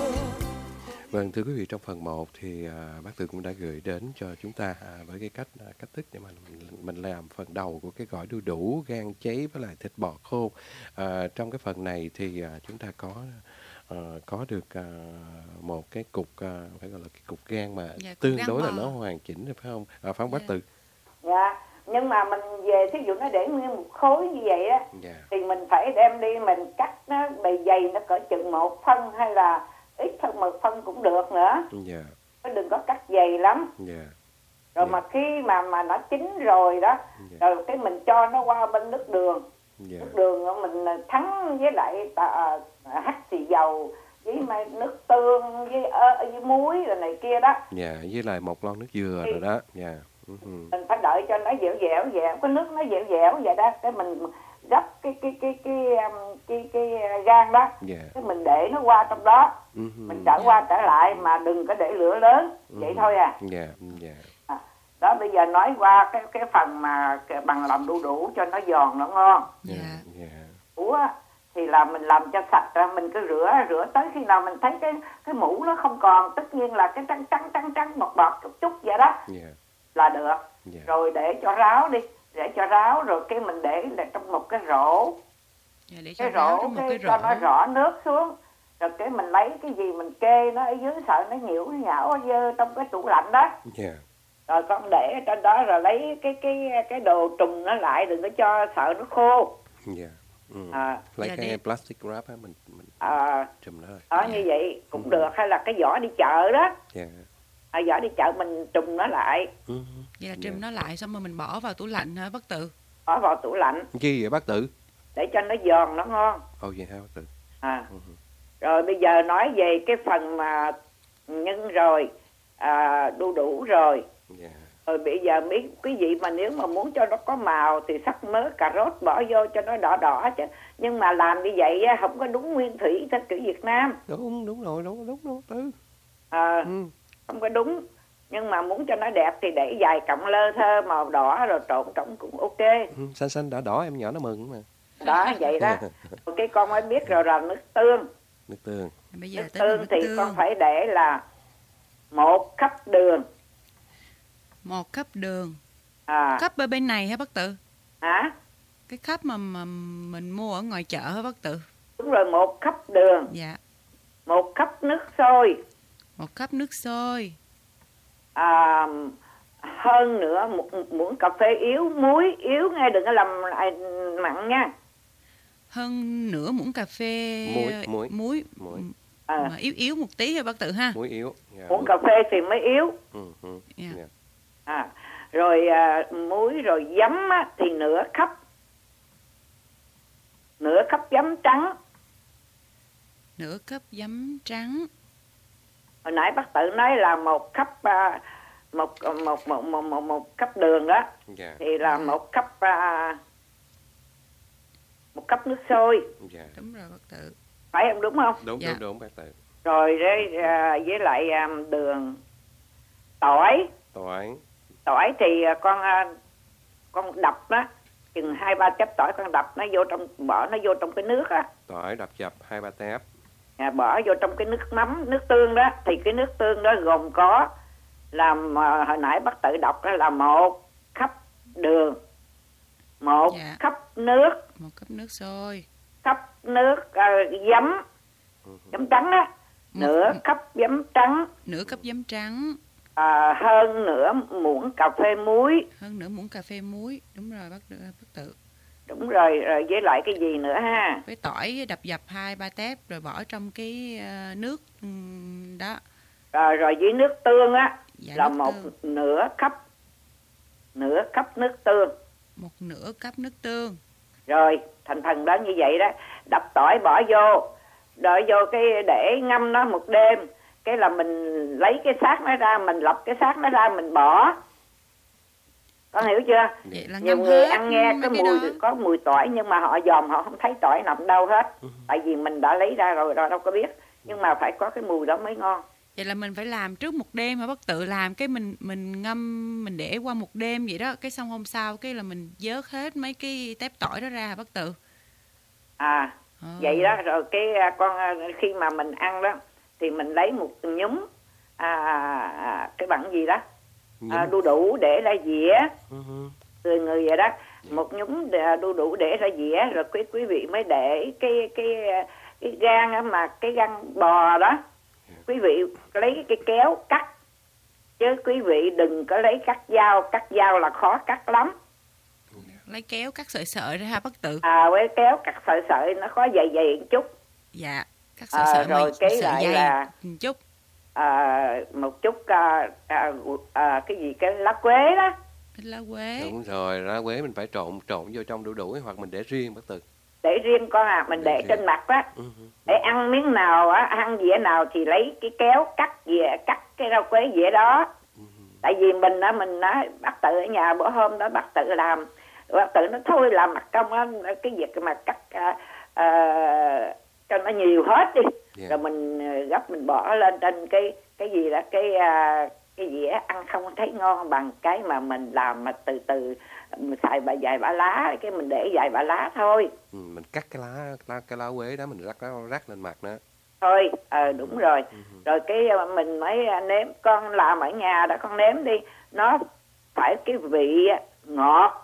Vâng, thưa quý vị, trong phần một thì à, bác Tự cũng đã gửi đến cho chúng ta à, với cái cách à, cách thức để mà mình, mình làm phần đầu của cái gỏi đu đủ, gan cháy với lại thịt bò khô. À, trong cái phần này thì à, chúng ta có à, có được à, một cái cục à, phải gọi là cái cục gan mà dạ, tương gan đối bò. là nó hoàn chỉnh rồi phải không? À, phải không bác Tự? Dạ, nhưng mà mình về thí dụ nó để nguyên một khối như vậy á, dạ. thì mình phải đem đi mình cắt nó bề dày, nó cỡ chừng một phân hay là ít hơn một phân cũng được nữa. Dạ. Chứ đừng có cắt dày lắm. Dạ. Rồi mà khi mà mà nó chín rồi đó, rồi cái mình cho nó qua bên nước đường. Dạ. Nước đường mình thắng với lại tà, hắc xì dầu với mai nước tương với ơ, với muối rồi này kia đó. Dạ, với lại một lon nước dừa thì rồi đó. Dạ. Uh-huh. Mình phải đợi cho nó dẻo dẻo dẻo, cái nước nó dẻo dẻo vậy đó, cái mình gấp cái cái cái cái cái cái, cái, cái gan đó, yeah. cái mình để nó qua trong đó, uh-huh. mình trở qua trở lại mà đừng có để lửa lớn, uh-huh. vậy thôi à. Yeah. Yeah. À, đó bây giờ nói qua cái cái phần mà cái bằng làm đu đủ cho nó giòn nó ngon. Yeah. Yeah. Ủa thì là mình làm cho sạch ra, mình cứ rửa rửa tới khi nào mình thấy cái cái mũ nó không còn, tất nhiên là cái trắng trắng trắng trắng bọt bọt chút chút vậy đó. Yeah. Là được. Yeah. Rồi để cho ráo đi, để cho ráo rồi cái mình để là trong một cái rổ. Yeah, để cho cái ráo rổ trong một cái, cái cho rổ. nó rõ nước xuống. Rồi cái mình lấy cái gì mình kê nó ở dưới, sợ nó nhiễu nó nhão dơ trong cái tủ lạnh đó. Yeah. Rồi con để ở trên đó rồi lấy cái cái cái đồ trùm nó lại, đừng có cho sợ nó khô. Yeah. Ừ. À, lấy dạ cái đi. plastic wrap á, mình mình à, trùm nó thôi. đó như vậy cũng được, hay là cái vỏ đi chợ đó. Yeah. À, vỏ đi chợ mình trùm nó lại. Uh-huh. Vậy là trùm yeah. nó lại xong rồi mình bỏ vào tủ lạnh hả bác Tự? Bỏ vào tủ lạnh. Chi vậy bác Tự? Để cho nó giòn nó ngon. Ồ vậy hả bác Tự? À. Uh-huh. Rồi bây giờ nói về cái phần mà nhân rồi, à, đu đủ rồi. Yeah. Rồi bây giờ mấy quý vị mà nếu mà muốn cho nó có màu thì sắc mớ cà rốt bỏ vô cho nó đỏ đỏ chứ. Nhưng mà làm như vậy không có đúng nguyên thủy theo kiểu Việt Nam. Đúng, đúng rồi, đúng, đúng, đúng, Tư. À, ừ. Không có đúng. Nhưng mà muốn cho nó đẹp thì để vài cọng lơ thơ màu đỏ rồi trộn trộn cũng ok. Ừ, xanh xanh đỏ đỏ em nhỏ nó mừng mà. Đó, vậy đó. Cái con mới biết rồi là nước tương. Nước tương. Bây giờ nước tương nước thì tương. con phải để là một cốc đường. Một cốc đường. À. Cốc ở bên này hả bác Tự? Hả? Cái cốc mà, mà mình mua ở ngoài chợ hả bác Tự? Đúng rồi, một cốc đường. Dạ. Một cốc nước sôi. Một cốc nước sôi. À, hơn nữa một muỗng cà phê yếu, muối yếu nghe, đừng có làm mặn nha. Hơn nửa muỗng cà phê muối muối muối, muối. À. Mà yếu yếu một tí hả bác Tự ha? Muối yếu. Yeah. Muỗng cà phê thì mới yếu. Ừ, ừ. Yeah. Yeah. À, rồi à, muối rồi giấm á, thì nửa cốc. Nửa cốc giấm trắng. Nửa cốc giấm trắng. Hồi nãy bác Tự nói là một cốc à, một, một, một, một, một, một cốc đường đó. Yeah. Thì là một cốc à, một cốc nước sôi. Yeah. Đúng rồi bác Tự. Phải không, đúng không? Đúng, yeah. đúng, đúng bác Tự. Rồi với, à, với lại à, đường, tỏi. Tỏi. Tỏi thì con à, con đập đó, chừng hai ba tép tỏi con đập nó vô trong, bỏ nó vô trong cái nước á. Tỏi đập dập hai ba tép. À, bỏ vô trong cái nước mắm, nước tương đó, thì cái nước tương đó gồm có làm uh, hồi nãy bác tự đọc đó là một khắp đường, một Dạ. khắp nước, Một cốc nước sôi. khắp nước uh, giấm, giấm trắng đó, nửa cốc giấm trắng, Nửa cốc giấm trắng. à, hơn nửa muỗng cà phê muối. Hơn nửa muỗng cà phê muối. Đúng rồi bác, bác Tự. Đúng rồi, rồi với lại cái gì nữa ha? Với tỏi đập dập hai ba tép rồi bỏ trong cái uh, nước um, đó. Rồi, rồi với nước tương á, Dạ, là nước một tương. nửa cốc, nửa cốc nước tương. Một nửa cốc nước tương. Rồi thành phần đó như vậy đó, đập tỏi bỏ vô, đợi vô cái để ngâm nó một đêm, cái là mình lấy cái xác nó ra, mình lọc cái xác nó ra mình bỏ. Con hiểu chưa? Vậy là Nhiều ngâm người hết ăn nghe cái mấy mùi đó. có mùi tỏi nhưng mà họ dòm họ không thấy tỏi nằm đâu hết. Tại vì mình đã lấy ra rồi, rồi đâu có biết. Nhưng mà phải có cái mùi đó mới ngon. Vậy là mình phải làm trước một đêm hả bác Tự? Làm cái mình mình ngâm, mình để qua một đêm vậy đó, cái xong hôm sau cái là mình vớt hết mấy cái tép tỏi đó ra hả bác Tự? À, vậy đó, rồi cái à, con à, khi mà mình ăn đó thì mình lấy một nhúm à, à, cái bằng gì đó, à, đu đủ để ra dĩa, từ người vậy đó, một nhúm đu đủ để ra dĩa, rồi quý quý vị mới để cái cái cái gan á, mà cái gan bò đó, quý vị lấy cái kéo cắt, chứ quý vị đừng có lấy cắt dao, cắt dao là khó cắt lắm. Lấy kéo cắt sợi sợi ra ha bác Tự. À, với kéo cắt sợi sợi nó có dày dày một chút. Dạ, cắt sợi À, sợi rồi mà cái sợi lại dày là một chút. à, một chút à, à, à, cái gì cái lá quế đó. Cái lá quế. Đúng rồi, lá quế mình phải trộn trộn vô trong đu đủ hoặc mình để riêng bác Tự. Để riêng con à, mình để, để trên mặt đó. Ừ. Để ăn miếng nào á, ăn dĩa nào thì lấy cái kéo cắt dĩa, cắt cái rau quế dĩa đó. Ừ. Tại vì mình á, mình á, bác Tự ở nhà bữa hôm đó bác Tự làm, bác Tự nó thôi làm mặt công á, cái việc mà cắt à, à, cho nó nhiều hết đi. Yeah. Rồi mình gấp mình bỏ lên trên cái cái gì đó, cái à, cái dĩa ăn không thấy ngon bằng cái mà mình làm mà từ từ mình xài vài vài bả lá, cái mình để vài bả lá thôi. Ừ, mình cắt cái lá, lá cái lá quế đó mình rắc nó rắc lên mặt nữa. Thôi, ờ đúng rồi. Ừ. Rồi cái mình mới nếm, con làm ở nhà đó con nếm đi, nó phải cái vị ngọt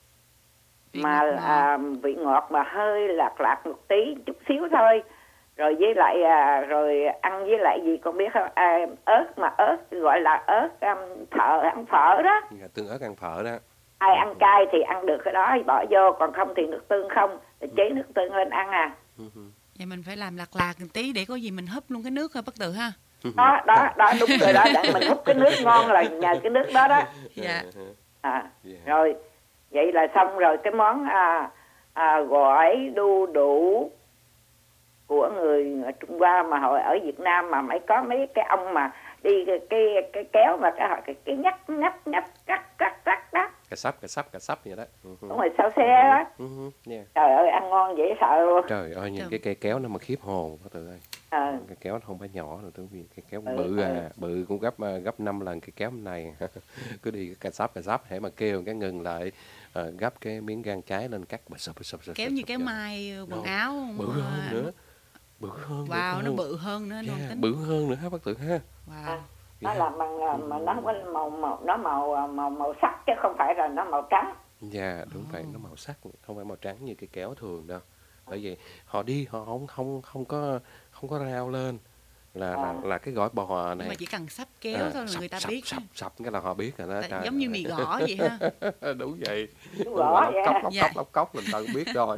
vị mà ngọt. À, vị ngọt mà hơi lạc lạc một tí chút xíu thôi. Rồi với lại à, rồi ăn với lại gì con biết không? À, ớt mà ớt gọi là ớt um, thợ ăn phở đó. Dạ, tương ớt ăn phở đó. Ai ăn cay thì ăn được cái đó bỏ vô, còn không thì nước tương không, thì chế nước tương lên ăn à. Vậy mình phải làm lạc lạc một tí để có gì mình húp luôn cái nước thôi bác Tự ha. Đó, đó, đó đúng rồi đó, để mình húp cái nước ngon là nhờ cái nước đó đó. Dạ. À, rồi vậy là xong rồi cái món à, à, gỏi đu đủ của người Trung Hoa mà hồi ở Việt Nam mà mới có mấy cái ông mà đi cái cái, cái kéo mà cái cái, cái nhắc nhắc nhắc cắt cắt cắt đó. Cà sắp cà sắp cà sắp vậy đó. Đúng rồi, sao xe đó. Uh-huh. Yeah. Trời ơi ăn ngon dễ sợ luôn. Trời ơi nhìn cái cây kéo nó mà khiếp hồn bác Tự ơi. À. Cái kéo nó không phải nhỏ rồi tôi vì cái kéo ừ, bự ừ. à, bự cũng gấp gấp năm lần cái kéo này. Cứ đi cà sắp cà sắp hễ mà kêu cái ngừng lại uh, gấp cái miếng gan trái lên cắt bịch sập bịch sập. Kéo như kéo mai quần áo. Bự hơn nữa. Bự hơn. Wow, bự nó hơn. bự hơn nữa. Yeah, bự hơn nữa ha bác Tự ha. Wow. Nó làm bằng mà nó không có màu màu nó màu màu màu sắc chứ không phải là nó màu trắng. Dạ yeah, đúng vậy, nó màu sắc không phải màu trắng như cái kéo thường đâu. Bởi vì họ đi họ không không không có không có rao lên là à. là, là cái gỏi bò này. Nhưng mà chỉ cần sắp kéo à, thôi là sắp, người ta sắp, biết. Sắp sắp cái là họ biết rồi đó. Tại, giống như mì gõ vậy ha. Đúng vậy. Gõ vậy. Lóc cốc lóc cốc lóc cốc mình tự biết rồi.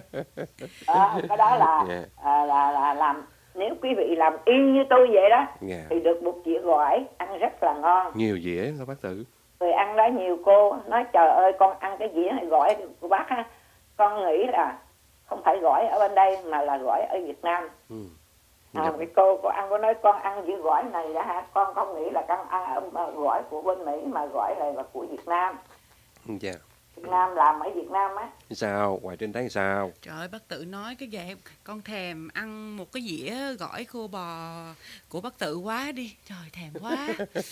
À, cái đó là, yeah. à, là là làm nếu quý vị làm y như tôi vậy đó yeah. thì được một dĩa gỏi ăn rất là ngon. Nhiều dĩa sao bác Tự? Rồi ăn đó nhiều cô nói trời ơi con ăn cái dĩa này gỏi của bác ha, con nghĩ là không phải gỏi ở bên đây mà là gỏi ở Việt Nam. Ừ. À, cái cô cô ăn có nói con ăn dĩa gỏi này đó hả, con không nghĩ là con ăn gỏi của bên Mỹ mà gỏi này là của Việt Nam. Dạ. Việt Nam, làm ở Việt Nam á. Sao Hoài Trinh thấy sao? Trời ơi, bác Tự nói cái vậy con thèm ăn một cái dĩa gỏi khô bò của bác Tự quá đi. Trời, thèm quá.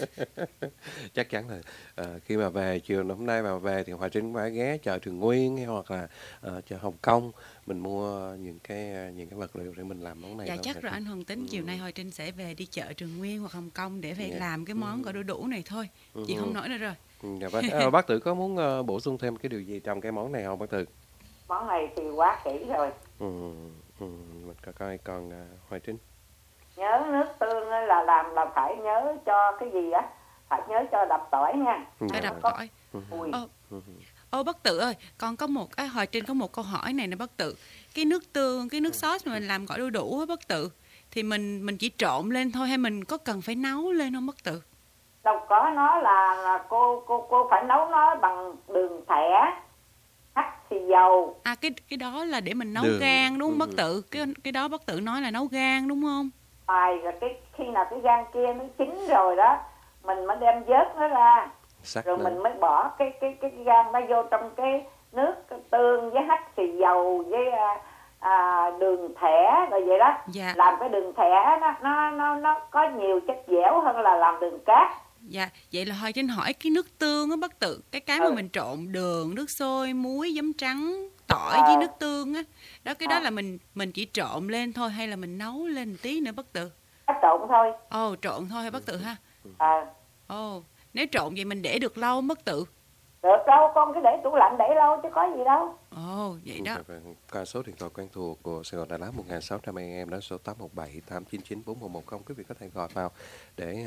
Chắc chắn là uh, khi mà về chiều hôm nay mà về thì Hoài Trinh phải ghé chợ Trường Nguyên hay hoặc là uh, chợ Hồng Kông, mình mua những cái uh, những cái vật liệu để mình làm món này. Dạ chắc rồi anh Hoàng tính chiều nay Hoài Trinh sẽ về đi chợ Trường Nguyên hoặc Hồng Kông để về Yeah. làm cái món gỏi đu đủ này thôi. Chị Ừ. không nói nữa rồi. Dạ, bác, à, bác Tự có muốn uh, bổ sung thêm cái điều gì trong cái món này không bác Tự? Món này thì quá kỹ rồi. Ừ, ừ, mình coi coi còn uh, Hoài Trinh. Nhớ nước tương á, là làm là phải nhớ cho cái gì á, phải nhớ cho đập tỏi nha. Phải đập tỏi. Ui. Ô, ô bác Tự ơi, con có một cái Hoài Trinh có một câu hỏi này nè bác Tự. Cái nước tương, cái nước sốt mà mình làm gỏi đu đủ á bác Tự, thì mình mình chỉ trộn lên thôi hay mình có cần phải nấu lên không bác Tự? Đâu có, nó là, là cô cô cô phải nấu nó bằng đường thẻ, hắc xì dầu. À cái cái đó là để mình nấu Đường. gan đúng không Ừ. bác Tự? Cái cái đó bác Tự nói là nấu gan đúng không? Rồi rồi cái khi nào cái gan kia nó chín rồi đó, mình mới đem vớt nó ra. Sắc rồi lên. mình mới bỏ cái cái cái gan nó vô trong cái nước cái tương với hắc xì dầu với à, à, đường thẻ rồi vậy đó. Dạ. Làm cái đường thẻ nó nó nó nó có nhiều chất dẻo hơn là làm đường cát. Dạ, vậy là Hoài Trinh hỏi cái nước tương á bác Tự, cái cái mà Ừ. mình trộn đường, nước sôi, muối, giấm trắng, tỏi À. với nước tương á. Đó cái đó À. là mình mình chỉ trộn lên thôi hay là mình nấu lên tí nữa bác Tự? Nó trộn thôi. Ồ, trộn thôi hả bác Tự ha? À. Ồ, nếu trộn vậy mình để được lâu không bác Tự? Được đâu, con cứ để tủ lạnh để lâu chứ có gì đâu. Ồ, vậy đó. Qua số điện thoại quen thuộc của Sài Gòn Đà Lạt một nghìn sáu trăm anh em đó số tám một bảy tám chín chín bốn một một không, quý vị có thể gọi vào để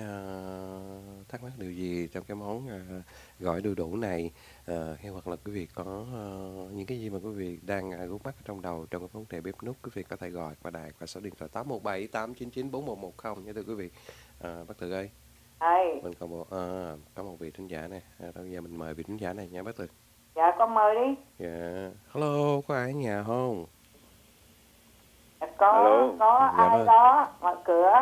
uh, thắc mắc điều gì trong cái món uh, gỏi đu đủ này, uh, hay hoặc là quý vị có uh, những cái gì mà quý vị đang uh, gút mắt ở trong đầu trong cái vấn đề bếp núc, quý vị có thể gọi qua đài qua số điện thoại tám một bảy tám chín chín bốn một một không nhé thưa quý vị. Uh, bác Tự ơi. Ê. Mình còn một à, có một vị thính giả này, à, bây giờ mình mời vị thính giả này nha bác Tự. Dạ con mời đi. Dạ, hello, có ai ở nhà không? Dạ, có Hello. có Dạ ai vâng. đó mở cửa.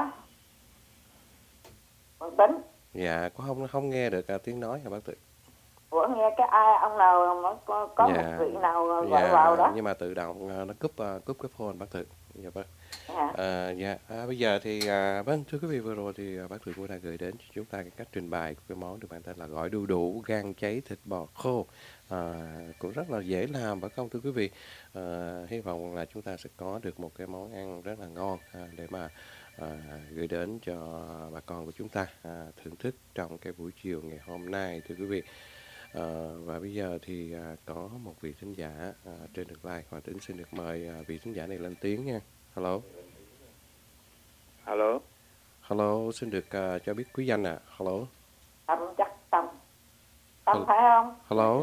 Con Tính. Dạ, có không không nghe được à, tiếng nói hả bác Tự? Ủa nghe cái ai ông nào mà có, có Dạ. một vị nào gọi Dạ, vào đó. nhưng mà tự động à, nó cúp à, cúp cái phone bác Tự. Dạ vâng. Dạ. À, dạ, à, bây giờ thì à, vâng thưa quý vị, vừa rồi thì à, bác Tự cũng đã gửi đến cho chúng ta cái cách trình bày của cái món được mang tên là gỏi đu đủ gan cháy thịt bò khô. À, cũng rất là dễ làm phải không thưa quý vị? À, hy vọng là chúng ta sẽ có được một cái món ăn rất là ngon à, để mà à, gửi đến cho bà con của chúng ta à, thưởng thức trong cái buổi chiều ngày hôm nay thưa quý vị. À, và bây giờ thì à, có một vị thính giả à, trên đường live, Hoàng Tính xin được mời à, vị thính giả này lên tiếng nha. Hello. Hello. Hello, xin được uh, cho biết quý danh ạ. À. Hello. Tâm chắc Tâm. Tâm phải không? Hello.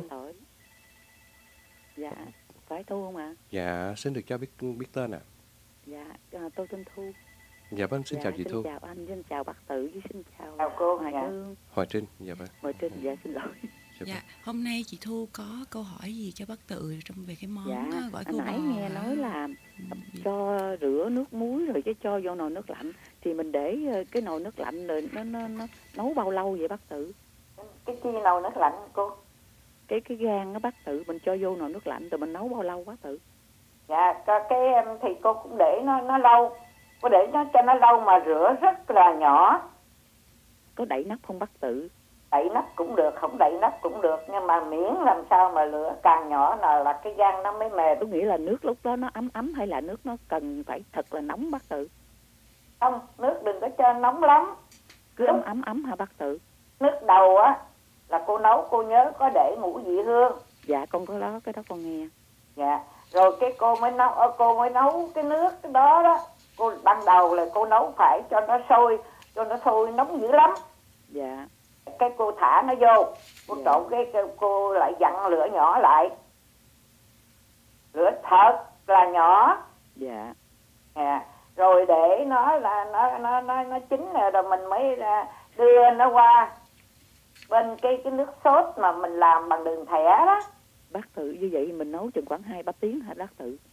Dạ, phải Thu không ạ? Dạ, xin được cho biết biết tên ạ. À. Dạ, à, tôi tên Thu. Dạ vâng, xin dạ, chào chị xin Thu. Xin chào anh, xin chào bác Tự, với xin chào, chào cô Hoài Trinh. Hoài Trinh, dạ vâng. Hoài Trinh, dạ xin lỗi. Dạ, hôm nay chị Thu có câu hỏi gì cho bác Tự trong về cái món dạ, gỏi anh khô nãy bò nghe nói là cho rửa nước muối rồi chứ cho vô nồi nước lạnh, thì mình để cái nồi nước lạnh rồi nó nó nó nấu bao lâu vậy bác Tự? Cái chi nồi nước lạnh cô? Cái cái gan đó bác Tự, mình cho vô nồi nước lạnh rồi mình nấu bao lâu bác Tự? Dạ, cái thì cô cũng để nó nó lâu, cô để nó cho nó lâu mà rửa rất là nhỏ. Có đậy nắp không bác Tự? Đậy nắp cũng được, không đậy nắp cũng được, nhưng mà miễn làm sao mà lửa càng nhỏ là là cái gan nó mới mềm. Tôi nghĩ là nước lúc đó nó ấm ấm hay là nước nó cần phải thật là nóng bác Tự? Không, nước đừng có cho nóng lắm. Cứ ấm ấm ấm hả bác Tự? Nước đầu á là cô nấu, cô nhớ có để ngũ vị hương. Dạ con có đó, cái đó con nghe. Dạ, rồi cái cô mới nấu, cô mới nấu cái nước cái đó đó. Cô ban đầu là cô nấu phải cho nó sôi, cho nó sôi nóng dữ lắm. Dạ. Cái cô thả nó vô, cô dạ. trộn cái, cái cô lại dặn lửa nhỏ lại, lửa thật là nhỏ. Dạ. À, rồi để nó là nó nó nó nó chín rồi, rồi mình mới đưa nó qua bên cái cái nước sốt mà mình làm bằng đường thẻ đó. Bác Tự như vậy mình nấu chừng khoảng hai ba tiếng hả bác Tự?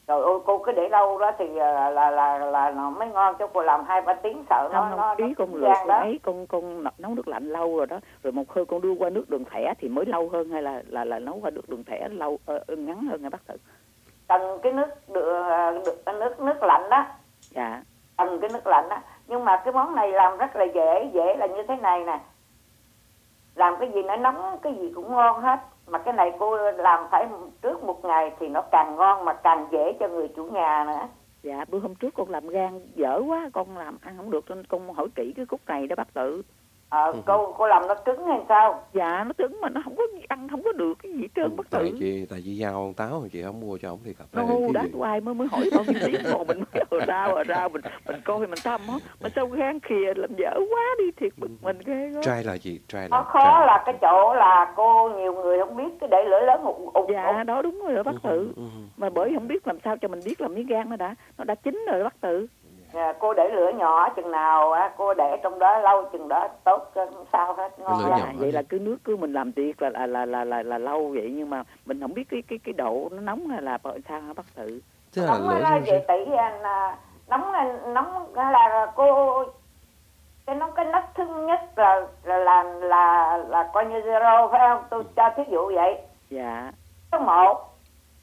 Trời ơi, cô cứ để lâu đó thì là là là, là nó mới ngon, cho cô làm hai ba tiếng sợ nó không, nó ý nó con cứng lượt gan đó. ấy con con nấu nước lạnh lâu rồi đó, rồi một hơi con đưa qua nước đường thẻ thì mới lâu hơn, hay là là là nấu qua nước đường thẻ lâu uh, ngắn hơn hả bác Tự? Cần cái nước được, được nước nước lạnh đó. Dạ. Cần cái nước lạnh đó. Nhưng mà cái món này làm rất là dễ, dễ là như thế này nè. Làm cái gì nó nóng, cái gì cũng ngon hết. Mà cái này cô làm phải trước một ngày thì nó càng ngon mà càng dễ cho người chủ nhà nữa. Dạ, bữa hôm trước con làm gan dở quá, con làm ăn không được nên con hỏi kỹ cái khúc này đó bác Tự. Ờ, cô cô làm nó cứng hay sao? Dạ, nó cứng mà nó không có ăn không có được cái gì hết trơn bác Tự. Tại chị tại chị giao táo chị không mua cho ổng thì cà phê. No, đã hoài mới mới hỏi bao nhiêu tiếng còn mình mới ở rau ở rau mình mình coi mình thăm á, mà sao gan khìa làm dở quá đi, thiệt bực mình ghê đó. Try là gì? Try là Nó khó try. Là cái chỗ là cô nhiều người không biết cái để lửa lớn ục ục. Dạ, đó đúng rồi đó bác Tự. Mà bởi không biết làm sao cho mình biết làm miếng gan nó đã nó đã chín rồi đó bác Tự. À, cô để lửa nhỏ chừng nào á, cô để trong đó lâu chừng đó tốt, không sao hết, ngon lắm. À, vậy là cứ nước cứ mình làm tiệc là là là là là, là lâu vậy, nhưng mà mình không biết cái cái cái độ nó nóng hay là sao hả bác Tự? Tức là nóng lửa là vậy tỷ anh, nóng nóng là cô cái nóng cái nấc thứ nhất là là là là, là coi như zero phải không? Tôi cho thí dụ vậy. Dạ. Số một,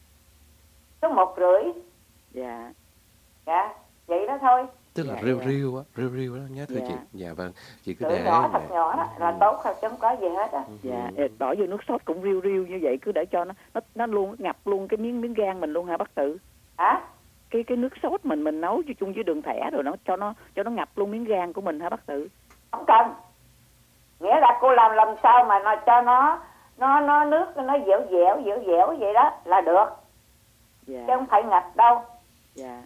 số một rưỡi. Dạ. Dạ. Vậy đó thôi. Tức là dạ, riu dạ. riu á, riu riu đó nhé thưa Dạ. chị. Dạ vâng, chị cứ Lửa để nhỏ thật dạ. nhỏ đó là tốt thôi chứ không có gì hết á. Dạ, bỏ vô nước sốt cũng riu riu như vậy, cứ để cho nó nó nó luôn ngập luôn cái miếng miếng gan mình luôn hả bác Tự? Hả? Cái cái nước sốt mình mình nấu cho chung với đường thẻ rồi nó cho nó cho nó ngập luôn miếng gan của mình hả bác Tự? Không cần. Nghĩa là cô làm làm sao mà nó cho nó nó nó nước nó dẻo dẻo dẻo dẻo vậy đó là được. Dạ. Chứ không phải ngập đâu. Dạ.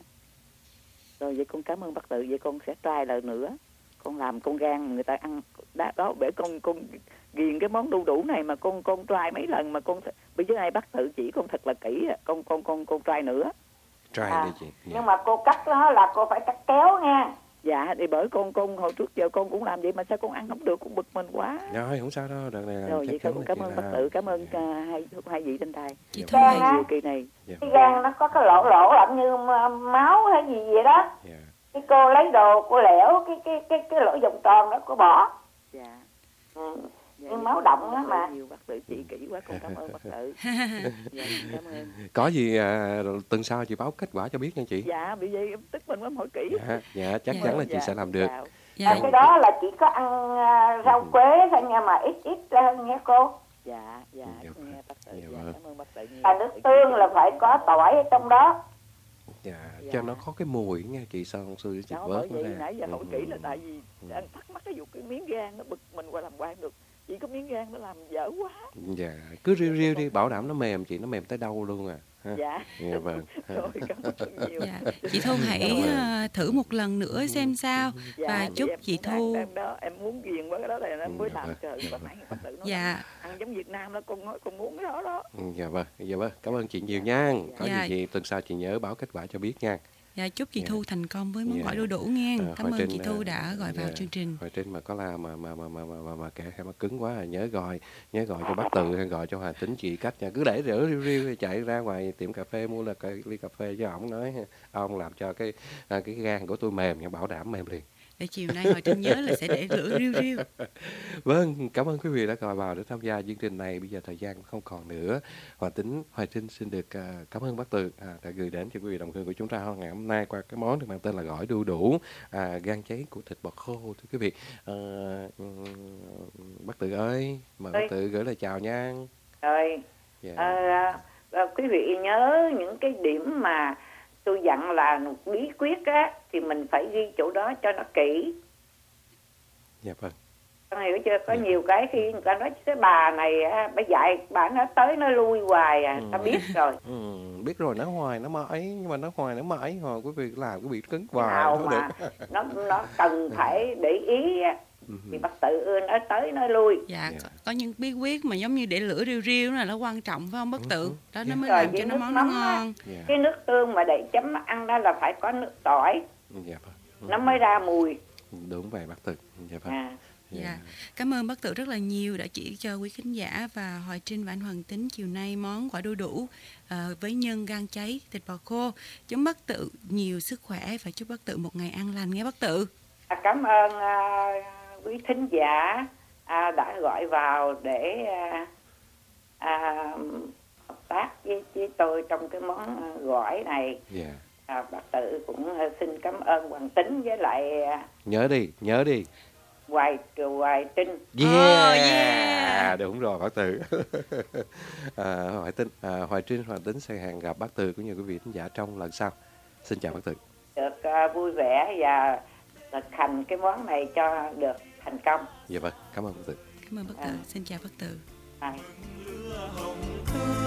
Rồi vậy con cảm ơn bác Tự, vậy con sẽ try lại nữa. Con làm con gan người ta ăn đó, đó để con con ghiền cái món đu đủ này mà con con try mấy lần mà con bây giờ này bác Tự chỉ con thật là kỹ, con con con con try nữa. Try À, đi chị. Dạ. nhưng mà cô cắt nó là cô phải cắt kéo nha. Dạ, thì bởi con con hồi trước giờ con cũng làm vậy mà sao con ăn không được, con bực mình quá. Rồi không sao đâu, đợt này là Rồi chắc vậy chắn con là cảm chị ơn là- bác Tự, cảm ơn uh, hai hai vị trên đài. Chị Thu Hằng á. Kỳ này. Cái gan nó có cái lỗ lỗ lẫn như máu hay gì vậy đó. Dạ. Cái cô lấy đồ cô lẻo cái cái cái cái lỗ vòng tròn đó cô bỏ. Dạ. Ừ. Dạ, Nhưng máu động á mà. Nhiều bác Tự chỉ kỹ quá, con cảm ơn bác Tự. Dạ, cảm ơn. Có gì à, tuần sau chị báo kết quả cho biết nha chị. Dạ, bị vậy tức mình mới hỏi kỹ. Dạ, dạ chắc Dạ. chắn là chị Dạ. sẽ làm được. Dạ. À, cái đó là chỉ có ăn à, rau quế thôi nha, mà ít ít hơn nghe cô. Dạ, dạ, nghe bác Tự. Dạ, cảm ơn bác Tự nhiều. À, nước tương là phải có tỏi ở trong đó. Dạ, cho nó có cái mùi nghe chị, sao không sư chị Đó, bởi vớt nó vậy ra. nãy giờ hỏi Ừ, kỹ là tại vì anh thắc mắc cái vụ cái miếng gan nó bực mình qua làm quan được. Chỉ có miếng gan nó làm dở quá. Dạ, cứ riu riu đi, bảo đảm nó mềm chị, nó mềm tới đâu luôn à. Ha? Dạ. Dạ vâng. Rồi, cảm ơn nhiều. Dạ. Chị Thu hãy uh, thử một lần nữa xem sao Dạ, và vì chúc em chị cũng Thu. ăn em đó, em muốn ghiền quá cái đó này em mới làm trời bác nãy bác Tự nói Dạ. ăn giống Việt Nam đó, con nói con muốn cái đó đó. Dạ vâng, dạ vâng, cảm ơn chị nhiều nha. Có Dạ. gì thì tuần sau chị nhớ báo kết quả cho biết nha. Dạ, chúc chị Dạ. Thu thành công với món Dạ. gỏi đu đủ nghe. À, Cảm Hoài ơn Trinh, chị Thu à, đã gọi vào dạ, chương trình. Hoài Trinh mà có la mà mà mà mà mà mà, mà kể hay mà cứng quá à, nhớ gọi nhớ gọi cho bác Tự hay gọi cho Hòa Tính chị cách nha, cứ để rửa riu riu chạy ra ngoài tiệm cà phê mua là cái ly cà phê cho ổng, nói ông làm cho cái à, cái gan của tôi mềm nha, bảo đảm mềm liền. Để chiều nay Hoài Trinh nhớ là sẽ để lửa riu riu. Vâng, cảm ơn quý vị đã gọi vào để tham gia chương trình này. Bây giờ thời gian cũng không còn nữa. Hòa Tính, Hoài Trinh xin được uh, cảm ơn bác Tự à, đã gửi đến cho quý vị đồng hương của chúng ta ngày hôm nay qua cái món được mang tên là gỏi đu đủ, à, gan cháy của thịt bò khô thưa quý vị. À, um, bác Tự ơi, mời bác Tự gửi lời chào nha. Rồi. Dạ. À, à, quý vị nhớ những cái điểm mà tôi dặn là bí quyết á thì mình phải ghi chỗ đó cho nó kỹ. Dạ vâng. Con hiểu chưa? Có nhiều cái khi người ta nói cái bà này á, bà dạy bà nó tới nó lui hoài à, ta biết rồi. Ừ, biết rồi, nói hoài nó mãi, nhưng mà nói hoài nó mãi hồi quý vị làm cái bị cứng hoài Nào không mà được. nó nó cần phải để ý á, thì bác Tự nói tới nói lui. Dạ, có, có những bí quyết mà giống như để lửa riu riu là nó quan trọng phải không bác Tự? Đó nó mới Rồi làm với cho nó nước món nó mắm á, ngon. cái nước tương mà để chấm ăn đó là phải có nước tỏi, Dạ vâng. nó mới ra mùi. Đúng vậy bác Tự. Dạ vâng. À. Dạ. Yeah. Cảm ơn bác Tự rất là nhiều đã chỉ cho quý khán giả và Hoài Trinh và anh Hoàng Tính chiều nay món quả đu đủ uh, với nhân gan cháy, thịt bò khô. Chúc bác Tự nhiều sức khỏe và chúc bác Tự một ngày an lành nghe bác Tự. À, cảm ơn uh, quý thính giả uh, đã gọi vào để uh, uh, hợp tác với, với tôi trong cái món uh, gỏi này. Yeah. À, bác Tự cũng uh, xin cảm ơn Hoàng Tính với lại uh, nhớ đi, nhớ đi. Hoài Hoài Trinh. Yeah, oh, yeah. Đúng rồi bác Tự. à, Hoài Trinh, à, Hoài Trinh, Hoàng Tính sẽ hẹn gặp bác Tự cũng như quý vị khán giả trong lần sau. Xin chào bác Tự. Được uh, vui vẻ và thực hành cái món này cho được thành công. Dạ vâng, cảm ơn bác Tự. Cảm ơn bác Tự. À. Xin chào bác Tự. À.